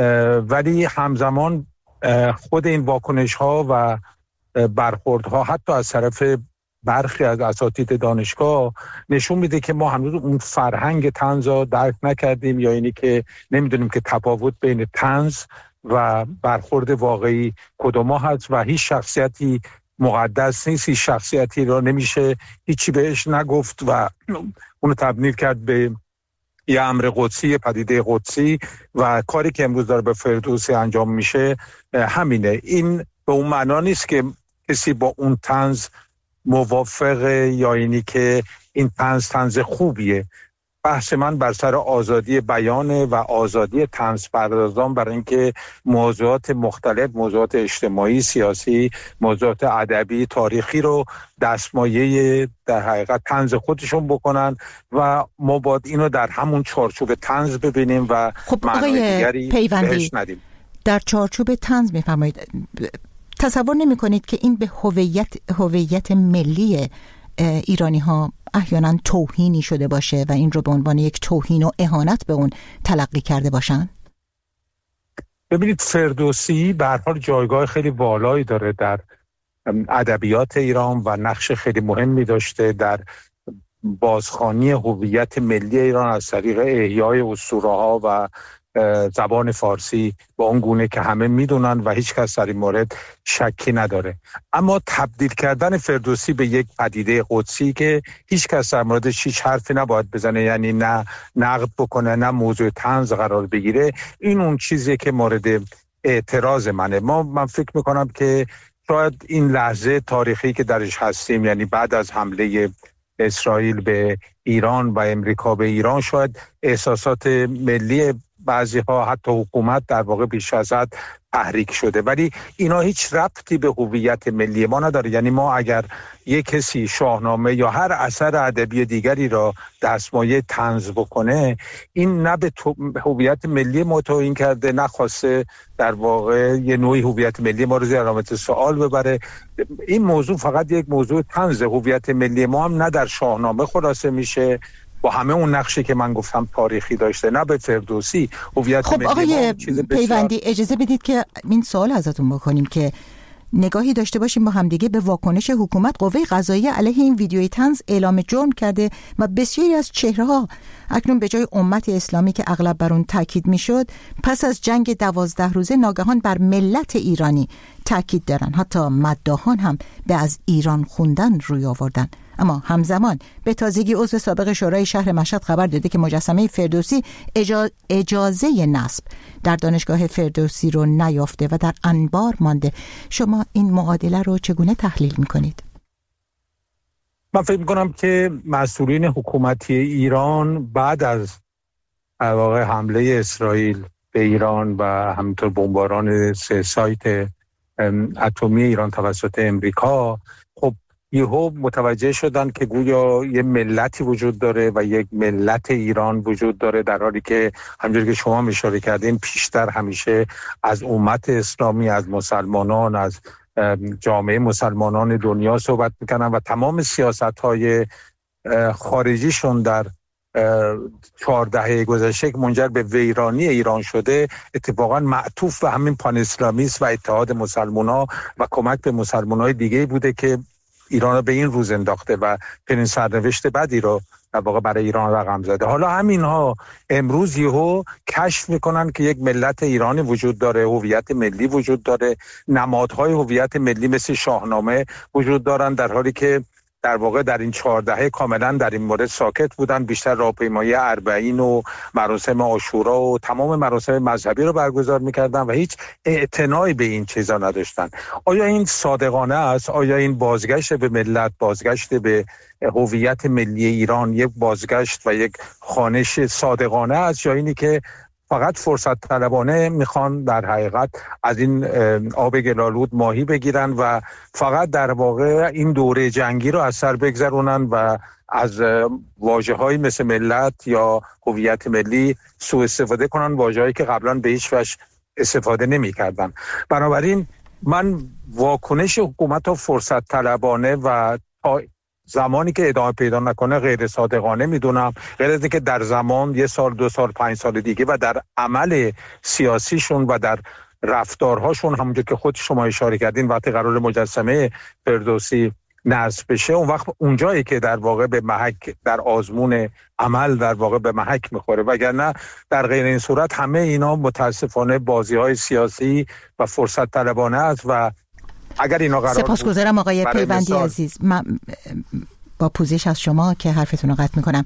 ولی همزمان خود این واکنش ها و برخورد ها حتی از طرف برخی از اساتید دانشگاه نشون میده که ما هنوز اون فرهنگ طنز رو درک نکردیم، یا اینی که نمیدونیم که تفاوت بین طنز و برخورد واقعی کدوم هست و هیچ شخصیتی مقدس نیست، هیچ شخصیتی را نمیشه هیچی بهش نگفت و اونو تبدیل کرد به یه امر قدسی، پدیده قدسی، و کاری که امروز داره به فردوسی انجام میشه همینه. این به اون معنا نیست که کسی با اون طنز موافقه یا اینی که این طنز طنز خوبیه. بحث من بر سر آزادی بیانه و آزادی طنز پردازان برای اینکه موضوعات مختلف، موضوعات اجتماعی، سیاسی، موضوعات ادبی، تاریخی رو دستمایه در حقیقت طنز خودشون بکنن و ما باید اینو در همون چارچوب طنز ببینیم و خب معنای دیگری بهش ندیم. در چارچوب طنز میفرمایید، تصور نمی کنید که این به هویت هویت ملی ایرانی ها احیانا توهینی شده باشه و این رو به عنوان یک توهین و اهانت به اون تلقی کرده باشن؟ ببینید، فردوسی به هر حال جایگاه خیلی والایی داره در ادبیات ایران و نقش خیلی مهمی داشته در بازخوانی هویت ملی ایران از طریق احیای اسطوره‌ها و زبان فارسی با اون گونه که همه میدونن و هیچ کس در این مورد شکی نداره. اما تبدیل کردن فردوسی به یک پدیده قدسی که هیچ کس در موردش هیچ حرفی نباید بزنه، یعنی نه نقد بکنه نه موضوع طنز قرار بگیره، این اون چیزی که مورد اعتراض منه. ما من فکر میکنم که شاید این لحظه تاریخی که درش هستیم، یعنی بعد از حمله اسرائیل به ایران و امریکا به ایران، شاید احساسات ملی بعضی ها حتی حکومت در واقع بیش از حد تحریک شده، ولی اینا هیچ ربطی به هویت ملی ما نداره. یعنی ما اگر یک کسی شاهنامه یا هر اثر ادبی دیگری را دستمایه طنز بکنه، این نه به هویت ملی ما توهین کرده، نه خواسته در واقع یه نوعی هویت ملی ما رو زیر علامت سوال ببره. این موضوع فقط یک موضوع طنز. هویت ملی ما هم نه در شاهنامه خلاصه میشه با همه اون نقشی که من گفتم تاریخی داشته، نه به فردوسی. هویت خب آقای پیوندی، اجازه بدید که این سوال ازتون بکنیم که نگاهی داشته باشیم با همدیگه به واکنش حکومت. قوه قضاییه علیه این ویدیوی طنز اعلام جرم کرده و بسیاری از چهره‌ها اکنون به جای امت اسلامی که اغلب بر اون تاکید میشد، پس از جنگ دوازده روزه ناگهان بر ملت ایرانی تاکید دارن. حتی مداحان هم به از ایران خوندن روی آوردن. اما همزمان به تازگی عضو سابق شورای شهر مشهد خبر داده که مجسمه فردوسی اجازه, اجازه نصب در دانشگاه فردوسی رو نیافته و در انبار مانده. شما این معادله رو چگونه تحلیل میکنید؟ من فکر میکنم که مسئولین حکومتی ایران بعد از واقع حمله اسرائیل به ایران و همینطور بمباران سه سایت اتمی ایران توسط امریکا، خب یهو متوجه شدن که گویا یه ملتی وجود داره و یک ملت ایران وجود داره، در حالی که همونجوری که شما اشاره کردین پیشتر همیشه از امت اسلامی، از مسلمانان، از جامعه مسلمانان دنیا صحبت میکنن و تمام سیاست‌های خارجیشون در چهار دهه گذشته که منجر به ویرانی ایران شده اتفاقا معطوف به همین پان اسلامیسم و اتحاد مسلمان‌ها و کمک به مسلمان‌های دیگه بوده که ایران رو به این روز انداخته و چنین سرنوشت بدی رو در واقع برای ایران رقم زده. حالا همینها امروز یهو کشف میکنن که یک ملت ایرانی وجود داره، هویت ملی وجود داره، نمادهای هویت ملی مثل شاهنامه وجود دارن، در حالی که در واقع در این چهار دهه کاملا در این مورد ساکت بودن. بیشتر راهپیمایی اربعین و مراسم عاشورا و تمام مراسم مذهبی رو برگزار میکردن و هیچ اعتنایی به این چیزا نداشتن. آیا این صادقانه است؟ آیا این بازگشت به ملت، بازگشت به هویت ملی ایران یک بازگشت و یک خوانش صادقانه است، یا اینی که فقط فرصت طلبانه میخوان در حقیقت از این آب گلالود ماهی بگیرن و فقط در واقع این دوره جنگی رو از سر بگذرونن و از واژه‌هایی مثل ملت یا هویت ملی سوء استفاده کنن، واژه‌هایی که قبلا به هیچ وجه استفاده نمی‌کردن. بنابراین من واکنش حکومت رو فرصت طلبانه و زمانی که ادامه پیدا نکنه غیر صادقانه میدونم، غیر از اینکه در زمان یه سال، دو سال، پنج سال دیگه و در عمل سیاسیشون و در رفتارهاشون همونجور که خود شما اشاره کردین وقتی قرار مجسمه فردوسی نصب بشه اون وقت اونجایی که در واقع به محک در آزمون عمل در واقع به محک میخوره، وگرنه در غیر این صورت همه اینا متاسفانه بازی‌های سیاسی و فرصت طلبانه است. و اگر اینا قرار سپاسگزارم آقای پیوندی مثال... عزیز، من با پوزش از شما که حرفتون رو قطع میکنم،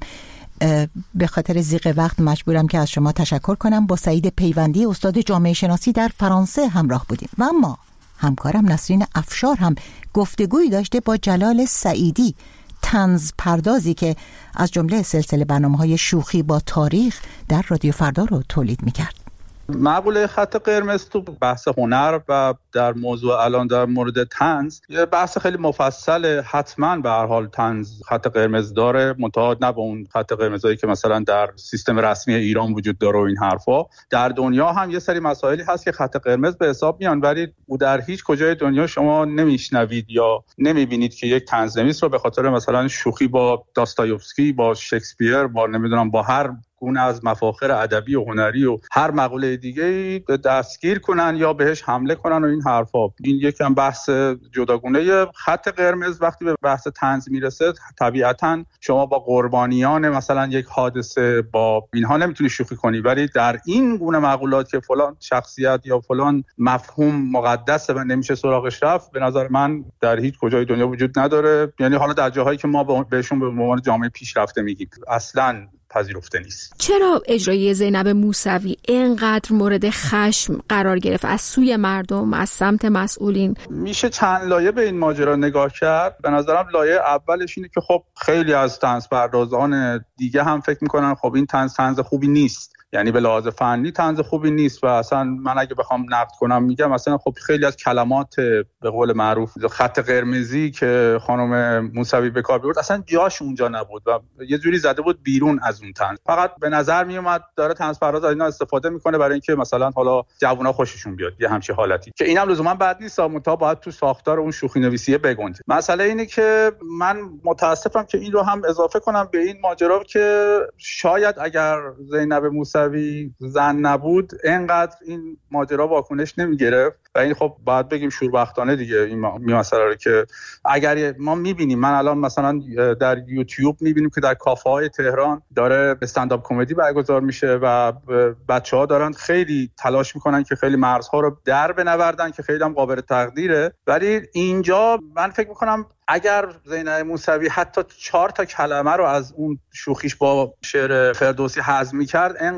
به خاطر ضیق وقت مجبورم که از شما تشکر کنم. با سعید پیوندی استاد جامعه شناسی در فرانسه همراه بودیم و اما همکارم نسرین افشار هم گفتگویی داشته با جلال سعیدی، طنز پردازی که از جمله سلسله برنامه‌های شوخی با تاریخ در رادیو فردا رو تولید میکرد. مقوله خط قرمز تو بحث هنر و در موضوع الان در مورد طنز یه بحث خیلی مفصله. حتما به هر حال طنز خط قرمز داره، منتها نه به اون خط قرمزایی که مثلا در سیستم رسمی ایران وجود داره و این حرفا. در دنیا هم یه سری مسائلی هست که خط قرمز به حساب میان، ولی در هیچ کجای دنیا شما نمیشنوید یا نمیبینید که یک طنزنویس رو به خاطر مثلا شوخی با داستایوفسکی، با شکسپیر، با نمیدونم با هر گونه از مفاخر ادبی و هنری و هر مقوله دیگه دستگیر کنن یا بهش حمله کنن و این حرفا. این یکم بحث جداگونه. خط قرمز وقتی به بحث طنز میرسه طبیعتاً شما با قربانیان مثلا یک حادثه با اینها نمیتونی شوخی کنی، ولی در این گونه مقولات که فلان شخصیت یا فلان مفهوم مقدسه و نمیشه سراغش رفت، به نظر من در هیچ کجای دنیا وجود نداره. یعنی حالا در جاهایی که ما بهشون به عنوان جامعه پیشرفته میگیم اصلاً پذیرفته نیست. چرا اجرای زینب موسوی اینقدر مورد خشم قرار گرفت از سوی مردم، از سمت مسئولین؟ میشه چند لایه به این ماجرا نگاه کرد. به نظرم لایه اولش اینه که خب خیلی از طنزپردازان دیگه هم فکر میکنن خب این طنز طنز خوبی نیست، یعنی به لحاظ فنی طنز خوبی نیست و اصلا من اگه بخوام نقد کنم میگم مثلا خب خیلی از کلمات به قول معروف خط قرمزی که خانم موسوی به کار برد اصلا جاش اونجا نبود و یه جوری زده بود بیرون از اون طنز. فقط به نظر میومد داره طنز پرداز از اینا استفاده میکنه برای اینکه مثلا حالا جوونا خوششون بیاد، یه همچین حالتی که اینم لزوما بد نیست، منتها باید تو ساختار اون شوخی نویسیه بگنجه. مسئله اینه که من متاسفم که این رو هم اضافه کنم به این ماجرا که شاید اگر زینب موسوی زن نبود اینقدر این ماجرا واکنش نمیگرفت و این خب باید بگیم شوربختانه دیگه این مسئله رو که اگر ما میبینیم، من الان مثلا در یوتیوب میبینیم که در کافه های تهران داره استندآپ کمدی برگزار میشه و بچه‌ها دارن خیلی تلاش میکنن که خیلی مرزها رو در بنوردن که خیلی هم قابل تقدیره، ولی اینجا من فکر میکنم اگر زینب موسوی حتی چهار تا کلمه رو از اون شوخیش با شعر فردوسی حذف می‌کرد اینقدر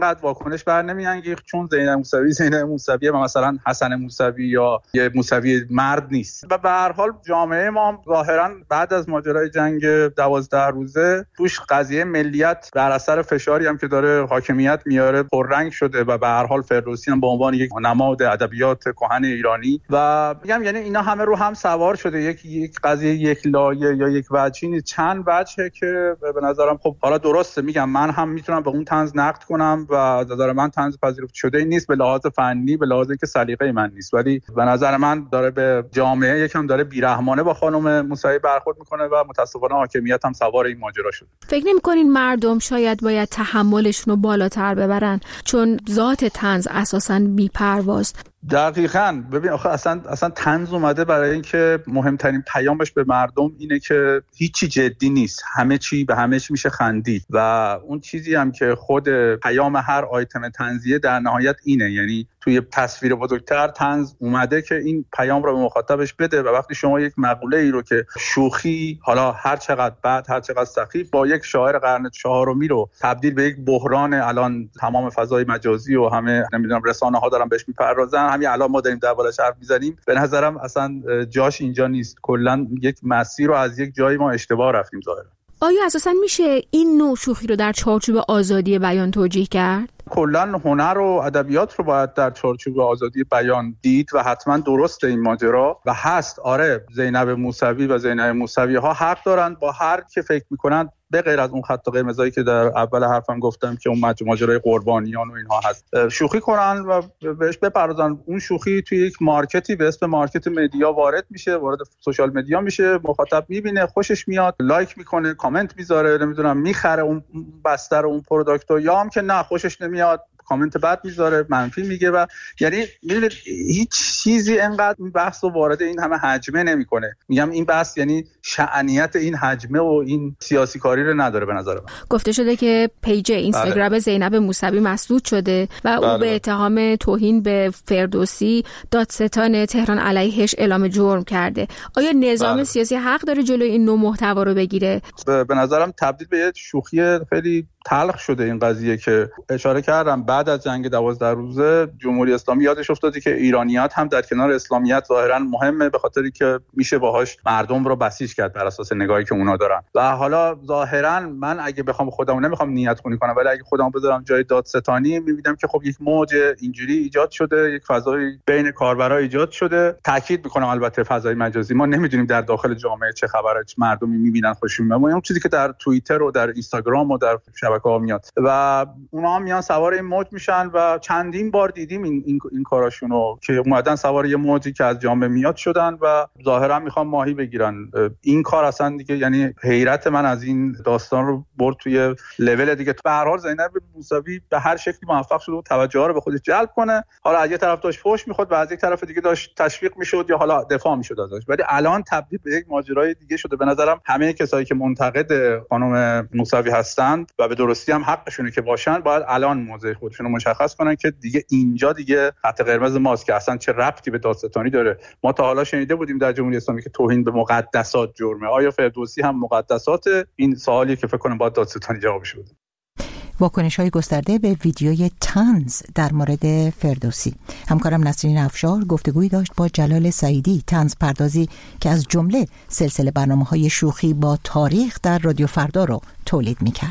اینقدر واکنش بر نمیانگیخت چون زینب موسوی زینب موسوی و مثلا حسن موسوی یا یه موسوی مرد نیست. و به هر حال جامعه ما ظاهرا بعد از ماجرای جنگ دوازده روزه توش قضیه ملیت در اثر فشاری هم که داره حاکمیت میاره پررنگ شده و به هر حال فردوسی هم به عنوان یک نماد ادبیات کهن ایرانی و میگم یعنی اینا همه رو هم سوار شده. یک یک قضیه یک لایه یا یک وجهی نیست، چند وجهه که به نظرم خب حالا درسته میگم من هم میتونم به اون طنز نقد کنم و از نظر من طنز پذیرفته شده نیست به لحاظ فنی، به لحاظ که سلیقه من نیست، ولی به نظر من داره به جامعه یکم داره بیرحمانه با خانم موسوی برخورد میکنه و متاسفانه حاکمیت هم سوار این ماجرا شده. فکر نمی‌کنین مردم شاید باید تحملشون رو بالاتر ببرن چون ذات طنز اساساً بی‌پرواست؟ دقیقاً. ببین آخه اصلا اصلا طنز اومده برای اینکه مهمترین پیامش به مردم اینه که هیچی جدی نیست، همه چی به همه چی میشه خندید و اون چیزی هم که خود پیام هر آیتم طنزیه در نهایت اینه، یعنی توی تصویر بزرگتر طنز اومده که این پیام رو به مخاطبش بده و وقتی شما یک مقوله ای رو که شوخی حالا هر چقدر بد هر چقدر سخیف با یک شاعر قرن چهارمی رو تبدیل به یک بحران الان تمام فضای مجازی و همه نمیدونم رسانه ها دارن بهش میپردازن، همین الان ما داریم دربارش حرف میزنیم، به نظرم اصلا جاش اینجا نیست. کلا یک مسیر رو از یک جایی ما اشتباه رفتیم ظاهرا. آیا اساساً میشه این نوع شوخی رو در چارچوب آزادی بیان توجیه کرد؟ کلا هنر و ادبیات رو باید در چارچوب آزادی بیان دید و حتما درسته این ماجرا و هست. آره زینب موسوی و زینب موسوی ها حق دارن با هر که فکر میکنن به غیر از اون خط قرمزایی که در اول حرفم گفتم که اون ماجرای قربانیان و اینها هست شوخی کنن و بهش بپردازن. اون شوخی توی یک مارکتی به اسم مارکت مدیا وارد میشه، وارد سوشال مدیا میشه، مخاطب میبینه، خوشش میاد، لایک میکنه، کامنت میذاره، نمیدونم میخره اون بستر اون پروداکتو، یا هم که نه خوشش نمیاد کامنت بد میذاره، منفی میگه و یعنی میدونید هیچ چیزی انقدر این بحث رو وارد این همه حجمه نمیکنه. میگم این بحث یعنی شأنیت این حجمه و این سیاسی کاری رو نداره به نظر من. گفته شده که پیج اینستاگرام بله. زینب موسوی مسدود شده و بله. او به اتهام توهین به فردوسی دادستان تهران علیهش اعلام جرم کرده. آیا نظام بله. سیاسی حق داره جلوی این نوع محتوا رو بگیره؟ به نظرم تبدیل به یه شوخی خیلی تلخ شده این قضیه که اشاره کردم. بعد از جنگ دوازده روزه جمهوری اسلامی یادش افتاده که ایرانیات هم در کنار اسلامیت ظاهرا مهمه به خاطری که میشه باهاش مردم رو بسیج کرد بر اساس نگاهی که اونا دارن و حالا ظاهرا من اگه بخوام خودمو نمیخوام نیت خونی کنم ولی اگه خودمو بذارم جای دادستانی میبینم که خب یک موج اینجوری ایجاد شده، یک فضای بین کاربرا ایجاد شده. تاکید میکنم البته فضای مجازی ما نمیدونیم در داخل جامعه چه خبره، چه مردمی میبینن خوششون میاد. اون چیزی که در توییتر و در اینستاگرام و در شبکه‌ها میاد و اونا هم میان سوار این موج میشن و چندین بار دیدیم این این, این کاراشونو که اومدن سوار یه موجی که از جامعه میاد شدن و ظاهرا میخوان ماهی بگیرن. این کار اصلا دیگه یعنی حیرت من از این داستان رو برد توی لول دیگه. به هر حال زینب موسوی به هر شکلی موفق شده و توجه رو به خودش جلب کنه. حالا از یه طرف داشت فحش میخورد و از یک طرف دیگه داشت تشویق میشد یا حالا دفاع میشد ازش، ولی الان تبدیل به یک ماجرای دیگه شده. به نظرم همه کسایی که منتقد خانم موسوی هستند و به درستی هم حقشونه که باشن باید الان موضع خودشون رو مشخص کنن که دیگه اینجا دیگه خط قرمز ماست که اصلا چه ربطی به دادستانی داره. ما تا حالا شنیده بودیم در جمهوری اسلامی که توهین به مقدسات جرمه. آیا فردوسی هم مقدسات؟ این سوالی که فکر کنم باید دادستانی جوابش بده. واکنش‌های گسترده به ویدیوی طنز در مورد فردوسی. همکارم نسرین افشار گفتگویی داشت با جلال سعیدی، طنز پردازی که از جمله سلسله برنامه‌های شوخی با تاریخ در رادیو فردا رو تولید می‌کرد.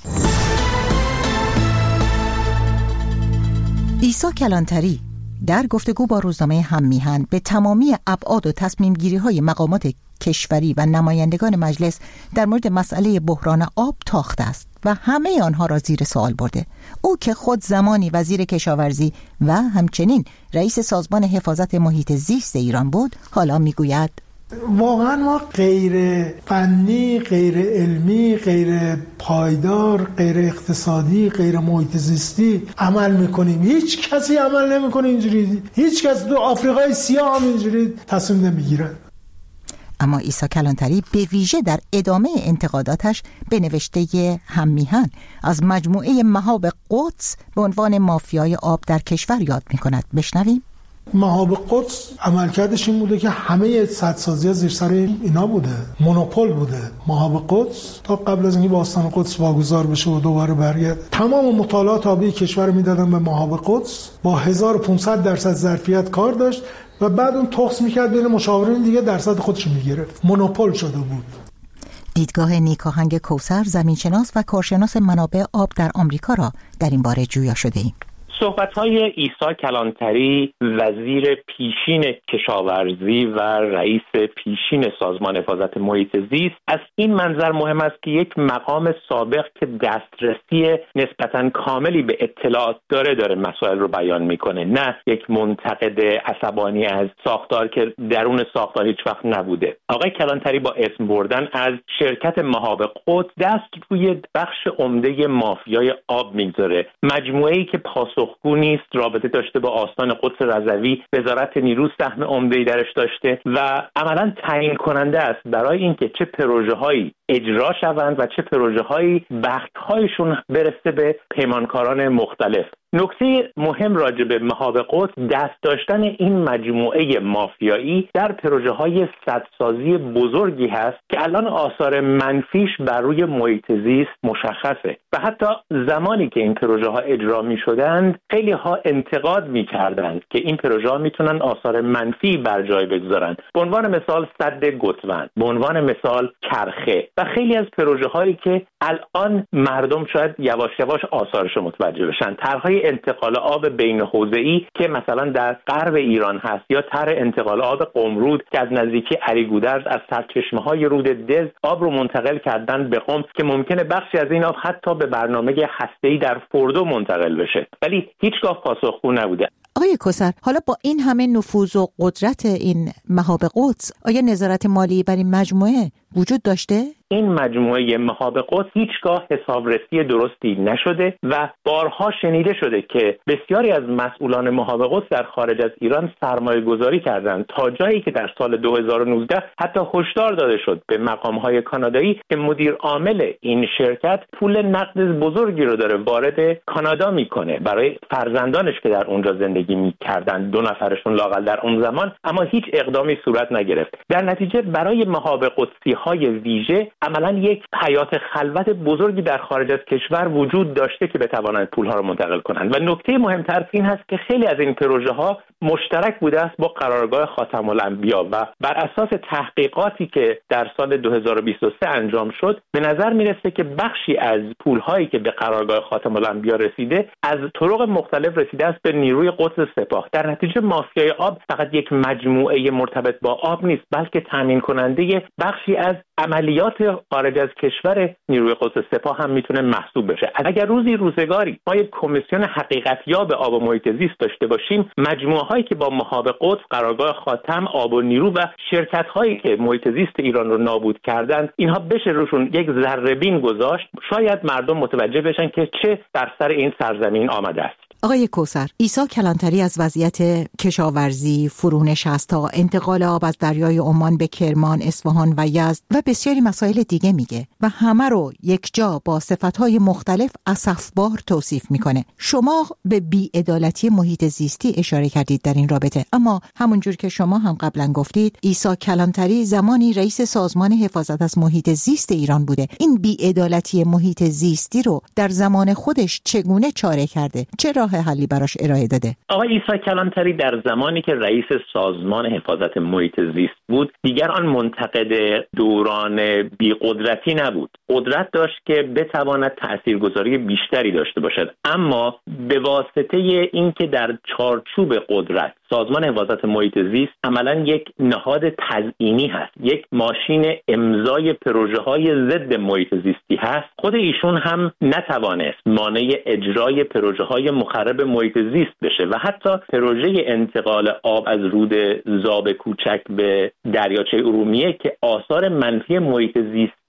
عیسی کلانتری در گفتگو با روزنامه هم میهن به تمامی ابعاد و تصمیم گیری های مقامات کشوری و نمایندگان مجلس در مورد مسئله بحران آب تاخته است و همه آنها را زیر سوال برده. او که خود زمانی وزیر کشاورزی و همچنین رئیس سازمان حفاظت محیط زیست ایران بود، حالا میگوید واقعا ما غیر فنی، غیر علمی، غیر پایدار، غیر اقتصادی، غیر محیط زیستی عمل میکنیم. هیچ کسی عمل نمیکنه اینجوری. هیچ کس تو آفریقای سیاه هم اینجوری تصمیم نمیگیره. اما عیسی کلانتری به ویژه در ادامه انتقاداتش به نوشته هم میهن از مجموعه مهاب قدس به عنوان مافیای آب در کشور یاد میکند. بشنویم. مهاب قدس عملکردش این بوده که همه سدسازی‌ها زیر سر اینا بوده، مونوپول بوده. مهاب قدس تا قبل از اینکه باستان قدس واگذار بشه و دوباره برگرد، تمام مطالعات آبی کشور میدادن به مهاب قدس، با هزار و پانصد درصد ظرفیت کار داشت و بعد اون تخص میکرد بین مشاورین دیگه درصد خودش میگرفت. مونوپول شده بود. دیدگاه نیکاهنگ کوثر، زمینشناس و کارشناس منابع آب در آمریکا را در این باره جویا شده ایم. صحبت‌های عیسی کلانتری، وزیر پیشین کشاورزی و رئیس پیشین سازمان حفاظت محیط زیست، از این منظر مهم است که یک مقام سابق که دسترسی نسبتاً کاملی به اطلاعات داره داره مسائل رو بیان میکنه، نه یک منتقد عصبانی از ساختار که درون ساختار هیچ وقت نبوده. آقای کلانتری با اسم بردن از شرکت مهاب قدس دست روی بخش عمده مافیای آب میگذاره، مجموعه‌ای که پاسخ گو نیست، رابطه داشته با آستان قدس رضوی، وزارت نیرو سهم عمده‌ای درش داشته و عملاً تعیین کننده است برای اینکه چه پروژه‌هایی اجرا شوند و چه پروژه‌هایی بخت‌هایشون برسه به پیمانکاران مختلف. نکته مهم راجع به مهاب قدس دست داشتن این مجموعه مافیایی در پروژه‌های سدسازی بزرگی هست که الان آثار منفیش بر روی محیط زیست مشخصه و حتی زمانی که این پروژه‌ها اجرا می‌شدند خیلی ها انتقاد می‌کردند که این پروژه‌ها میتونن آثار منفی بر جای بگذارن. به عنوان مثال سد گتوند، به عنوان مثال کرخه و خیلی از پروژه‌هایی که الان مردم شاید یواش یواش آثارش متوجه بشن. طرح‌های انتقال آب بین حوزه‌ای که مثلا در غرب ایران هست یا طرح انتقال آب قمرود که از نزدیکی علیگودرز از سرچشمه‌های رود دز آب رو منتقل کردن به قم که ممکنه بخشی از این آب حتی به برنامه هسته‌ای در فردو منتقل بشه، ولی هیچگاه پاسخگو نبوده. آقای کوثر، حالا با این همه نفوذ و قدرت این مهاب قدس، آیا نظارت مالی بر این مجموعه وجود داشته؟ این مجموعه مهاب قدس هیچگاه حسابرسی درستی نشده و بارها شنیده شده که بسیاری از مسئولان مهاب قدس در خارج از ایران سرمایه گذاری کردند تا جایی که در سال دو هزار و نوزده حتی هشدار داده شد به مقام‌های کانادایی که مدیر عامل این شرکت پول نقد بزرگی رو داره وارد کانادا میکنه برای فرزندانش که در اونجا زندگی میکردن، دو نفرشون لااقل در اون زمان، اما هیچ اقدامی صورت نگرفت. در نتیجه برای مهاب قدسی های ویژه عملا یک حیات خلوت بزرگی در خارج از کشور وجود داشته که بتوانند پولها رو منتقل کنند و نکته مهمتر این هست که خیلی از این پروژه ها مشترک بوده است با قرارگاه خاتم الانبیا و بر اساس تحقیقاتی که در سال دو هزار و بیست و سه انجام شد به نظر میرسه که بخشی از پولهایی که به قرارگاه خاتم الانبیا رسیده از طرق مختلف رسیده است به نیروی قدس سپاه. در نتیجه مافیای آب فقط یک مجموعه مرتبط با آب نیست، بلکه تامین کننده بخشی از عملیات خارج از کشور نیروی قدس سپاه هم میتونه محسوب بشه. اگر روزی روزگاری ما یک کمیسیون حقیقتیاب آب و محیط زیست داشته باشیم، مجموعه هایی که با مهاب قدس، قرارگاه خاتم، آب و نیرو و شرکت هایی که محیط زیست ایران رو نابود کردند، اینها بشه روشون یک ذره بین گذاشت، شاید مردم متوجه بشن که چه در سر این سرزمین آمده است. آقای کوثر، عیسی کلانتری از وضعیت کشاورزی، فرونشست تا انتقال آب از دریای عمان به کرمان، اصفهان و یزد و بسیاری مسائل دیگه میگه و همه رو یک جا با صفتهای مختلف اسفبار توصیف میکنه. شما به بی‌عدالتی محیط زیستی اشاره کردید در این رابطه، اما همونجور که شما هم قبلا گفتید عیسی کلانتری زمانی رئیس سازمان حفاظت از محیط زیست ایران بوده. این بی‌عدالتی محیط زیستی رو در زمان خودش چگونه چاره کرده؟ چه راه حلی براش ارائه داده؟ آقای عیسی کلانتری در زمانی که رئیس سازمان حفاظت محیط زیست بود دیگر آن منتقد دوران بی‌قدرتی نبود. قدرت داشت که بتواند تاثیرگذاری بیشتری داشته باشد، اما به واسطه اینکه در چارچوب قدرت سازمان حفاظت محیط زیست عملاً یک نهاد تزیینی هست، یک ماشین امضای پروژه‌های ضد محیط زیستی هست، خود ایشون هم نتوانست مانع اجرای پروژه‌های مخرب محیط زیست بشه و حتی پروژه انتقال آب از رود زاب کوچک به دریاچه ارومیه که آثار منفی محیط زیستی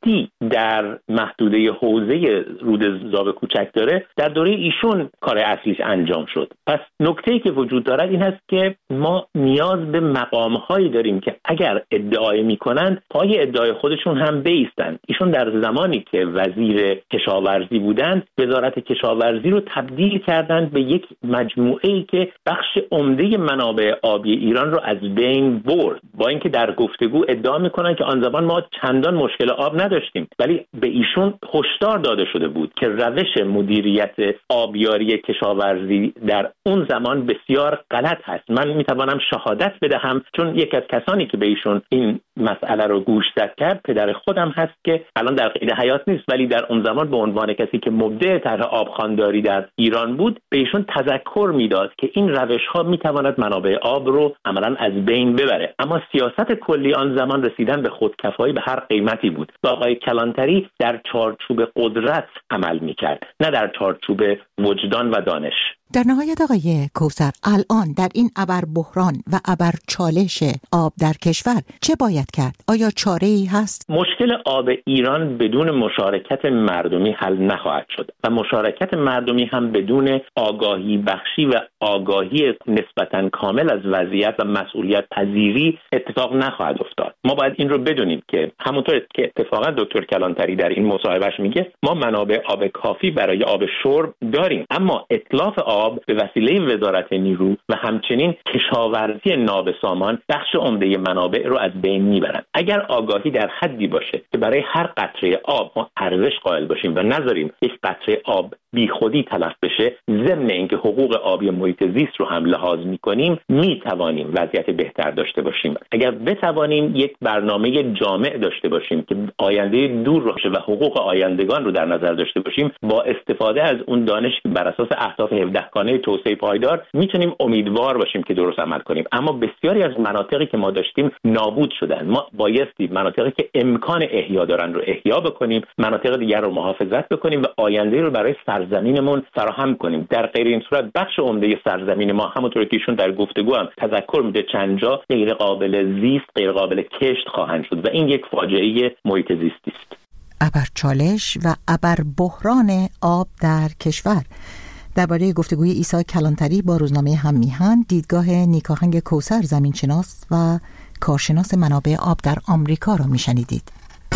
تروریستی در محدوده حوزه رودزاب کوچک داره در دوره ایشون کار اصلیش انجام شد. پس نکته‌ای که وجود دارد این هست که ما نیاز به مقام‌هایی داریم که اگر ادعای می‌کنند پای ادعای خودشون هم بایستند. ایشون در زمانی که وزیر کشاورزی بودند وزارت کشاورزی رو تبدیل کردند به یک مجموعه‌ای که بخش عمده منابع آبی ایران رو از بین برد، با اینکه در گفتگو ادعا می‌کنند که آن زمان ما چندان مشکل آب نداشتیم، ولی به ایشون هشدار داده شده بود که روش مدیریت آبیاری کشاورزی در اون زمان بسیار غلط هست. من میتوانم شهادت بدهم چون یک از کسانی که به ایشون این مسئله رو گوشزد کرد پدر خودم هست که الان در قید حیات نیست، ولی در اون زمان به عنوان کسی که مبدع طرح آبخوانداری در ایران بود به ایشون تذکر میداد که این روش ها میتواند منابع آب رو عملاً از بین ببره. اما سیاست کلی آن زمان رسیدن به خودکفایی به هر قیمتی بود و آقای کلانتری در چارچوب قدرت عمل میکرد، نه در چارچوب وجدان و دانش. در نهایت آقای کوثر، الان در این ابر بحران و ابر چالش آب در کشور چه باید کرد؟ آیا چاره‌ای هست؟ مشکل آب ایران بدون مشارکت مردمی حل نخواهد شد و مشارکت مردمی هم بدون آگاهی بخشی و آگاهی نسبتاً کامل از وضعیت و مسئولیت پذیری اتفاق نخواهد افتاد. ما باید این رو بدونیم که همونطور که اتفاقا دکتر کلانتری در این مصاحبهش میگه ما منابع آب کافی برای آب شرب داریم، اما اتلاف آب به وسیله وزارت نیرو و همچنین کشاورزی نابسامان بخش عمده منابع رو از بین میبرند. اگر آگاهی در حدی باشه که برای هر قطره آب ما ارزش قائل باشیم و نذاریم یک قطره آب بی خودی تلف بشه، ضمن اینکه حقوق آبی محیط زیست رو هم لحاظ میکنیم، میتوانیم وضعیت بهتر داشته باشیم. اگر بتوانیم یک برنامه جامع داشته باشیم که آینده دور باشه و حقوق آیندگان رو در نظر داشته باشیم، با استفاده از اون دانش بر اساس اهداف هفده کانه توسعه پایدار میتونیم امیدوار باشیم که درست عمل کنیم. اما بسیاری از مناطقی که ما داشتیم نابود شدن. ما بایستی مناطقی که امکان احیا دارن رو احیا بکنیم، مناطق دیگر رو محافظت بکنیم و آینده رو برای سرزمینمون فراهم کنیم. در غیر این صورت بخش عمده سرزمین ما همونطور که ایشون در گفتگو هم تذکر میده چند جا غیر قابل زیست، غیر قابل کشت خواهند شد و این یک فاجعه محیط زیستی است. ابر چالش و ابر بحران آب در کشور. درباره گفتگوی عیسی کلانتری با روزنامه هم میهن، دیدگاه نیکاهنگ کوثر زمینشناس و کارشناس منابع آب در آمریکا را میشنیدید.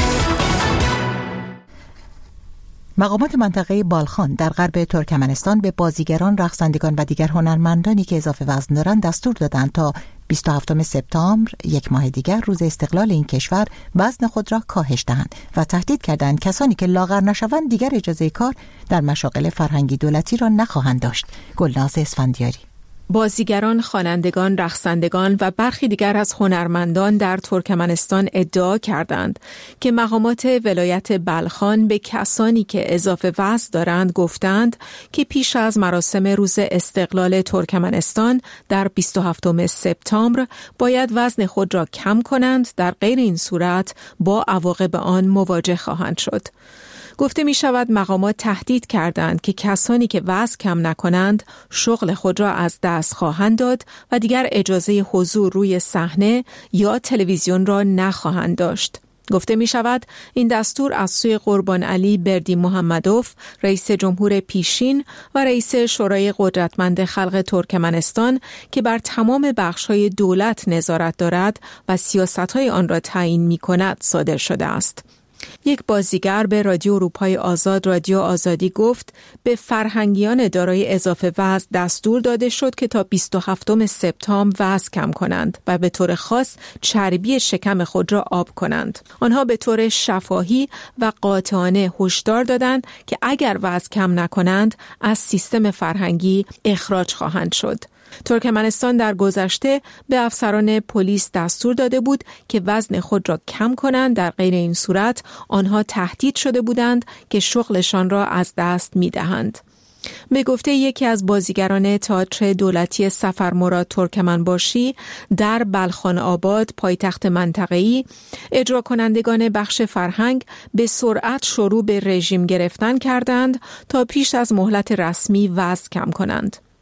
مقامات منطقه بالخان در غرب ترکمنستان به بازیگران، رقصندگان و دیگر هنرمندانی که اضافه وزن دارند دستور دادند تا بیست و هفتم سپتامبر، یک ماه دیگر، روز استقلال این کشور، وزن خود را کاهش دهند و تهدید کردند کسانی که لاغر نشوند دیگر اجازه کار در مشاغل فرهنگی دولتی را نخواهند داشت. گلناز اسفندیاری. بازیگران، خوانندگان، رقصندگان و برخی دیگر از هنرمندان در ترکمنستان ادعا کردند که مقامات ولایت بلخان به کسانی که اضافه وزن دارند گفتند که پیش از مراسم روز استقلال ترکمنستان در بیست و هفتم سپتامبر باید وزن خود را کم کنند، در غیر این صورت با عواقب آن مواجه خواهند شد. گفته می شود مقامات تهدید کردند که کسانی که وزن کم نکنند شغل خود را از دست خواهند داد و دیگر اجازه حضور روی صحنه یا تلویزیون را نخواهند داشت. گفته می شود این دستور از سوی قربان علی بردی محمدوف، رئیس جمهور پیشین و رئیس شورای قدرتمند خلق ترکمنستان که بر تمام بخش‌های دولت نظارت دارد و سیاست‌های آن را تعیین می کند صادر شده است. یک بازیگر به رادیو اروپای آزاد رادیو آزادی گفت به فرهنگیان دارای اضافه وزن دستور داده شد که تا بیست و هفتم سپتامبر وزن کم کنند و به طور خاص چربی شکم خود را آب کنند. آنها به طور شفاهی و قاطعانه هشدار دادند که اگر وزن کم نکنند از سیستم فرهنگی اخراج خواهند شد. ترکمنستان در گذشته به افسران پلیس دستور داده بود که وزن خود را کم کنند، در غیر این صورت آنها تهدید شده بودند که شغلشان را از دست می دهند. به گفته یکی از بازیگران تئاتر دولتی سفرمراد ترکمنباشی در بلخان آباد، پایتخت منطقه‌ای، اجرا کنندگان بخش فرهنگ به سرعت شروع به رژیم گرفتن کردند تا پیش از مهلت رسمی وزن کم کنند.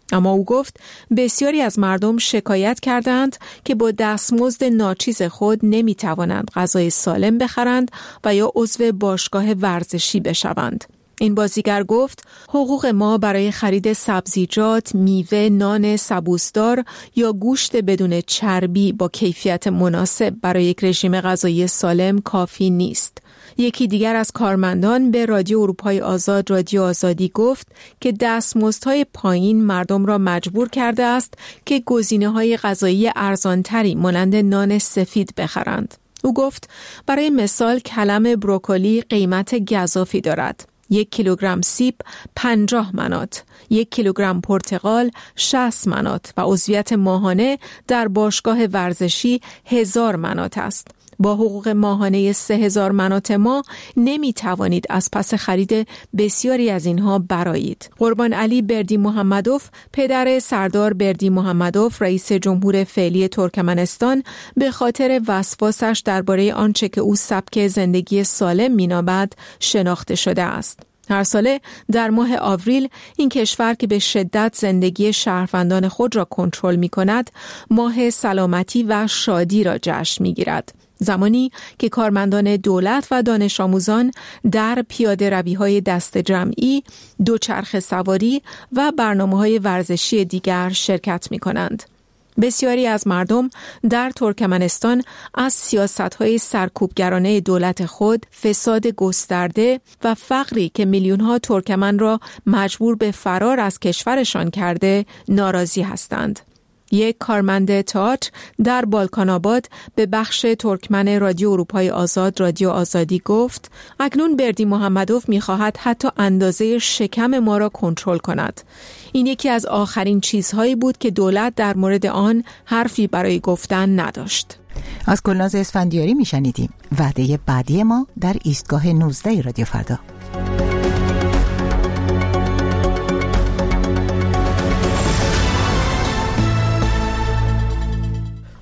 اما او گفت بسیاری از مردم شکایت کردند که با دستمزد ناچیز خود نمی توانند غذای سالم بخرند و یا عضو باشگاه ورزشی بشوند. این بازیگر گفت حقوق ما برای خرید سبزیجات، میوه، نان سبوسدار یا گوشت بدون چربی با کیفیت مناسب برای یک رژیم غذایی سالم کافی نیست. یکی دیگر از کارمندان به رادیو اروپای آزاد رادیو آزادی گفت که دستمزدهای پایین مردم را مجبور کرده است که گزینه‌های غذایی ارزانتری مانند نان سفید بخرند. او گفت برای مثال کلم بروکلی قیمت گزافی دارد. یک کیلوگرم سیب پنجاه منات، یک کیلوگرم پرتقال شصت منات و عضویت ماهانه در باشگاه ورزشی هزار منات است. با حقوق ماهانه سه هزار منات ما نمی توانید از پس خرید بسیاری از اینها برآیید. قربان علی بردی محمدوف، پدر سردار بردی محمدوف رئیس جمهور فعلی ترکمنستان، به خاطر وسواسش درباره آنچه که او سبک زندگی سالم مینامد شناخته شده است. هر ساله در ماه آوریل این کشور که به شدت زندگی شهروندان خود را کنترل می کند، ماه سلامتی و شادی را جشن می گیرد. زمانی که کارمندان دولت و دانش آموزان در پیاده روی‌های دست جمعی، دوچرخه سواری و برنامه‌های ورزشی دیگر شرکت می‌کنند. بسیاری از مردم در ترکمنستان از سیاست‌های سرکوبگرانه دولت خود، فساد گسترده و فقری که میلیون‌ها ترکمن را مجبور به فرار از کشورشان کرده ناراضی هستند. یک کارمند تئاتر در بالکان آباد به بخش ترکمن رادیو اروپای آزاد رادیو آزادی گفت اکنون بردی محمدوف می‌خواهد حتی اندازه شکم ما را کنترل کند. این یکی از آخرین چیزهایی بود که دولت در مورد آن حرفی برای گفتن نداشت. از گلناز اسفندیاری میشنیدیم. وعده بعدی ما در ایستگاه نوزده رادیو فردا.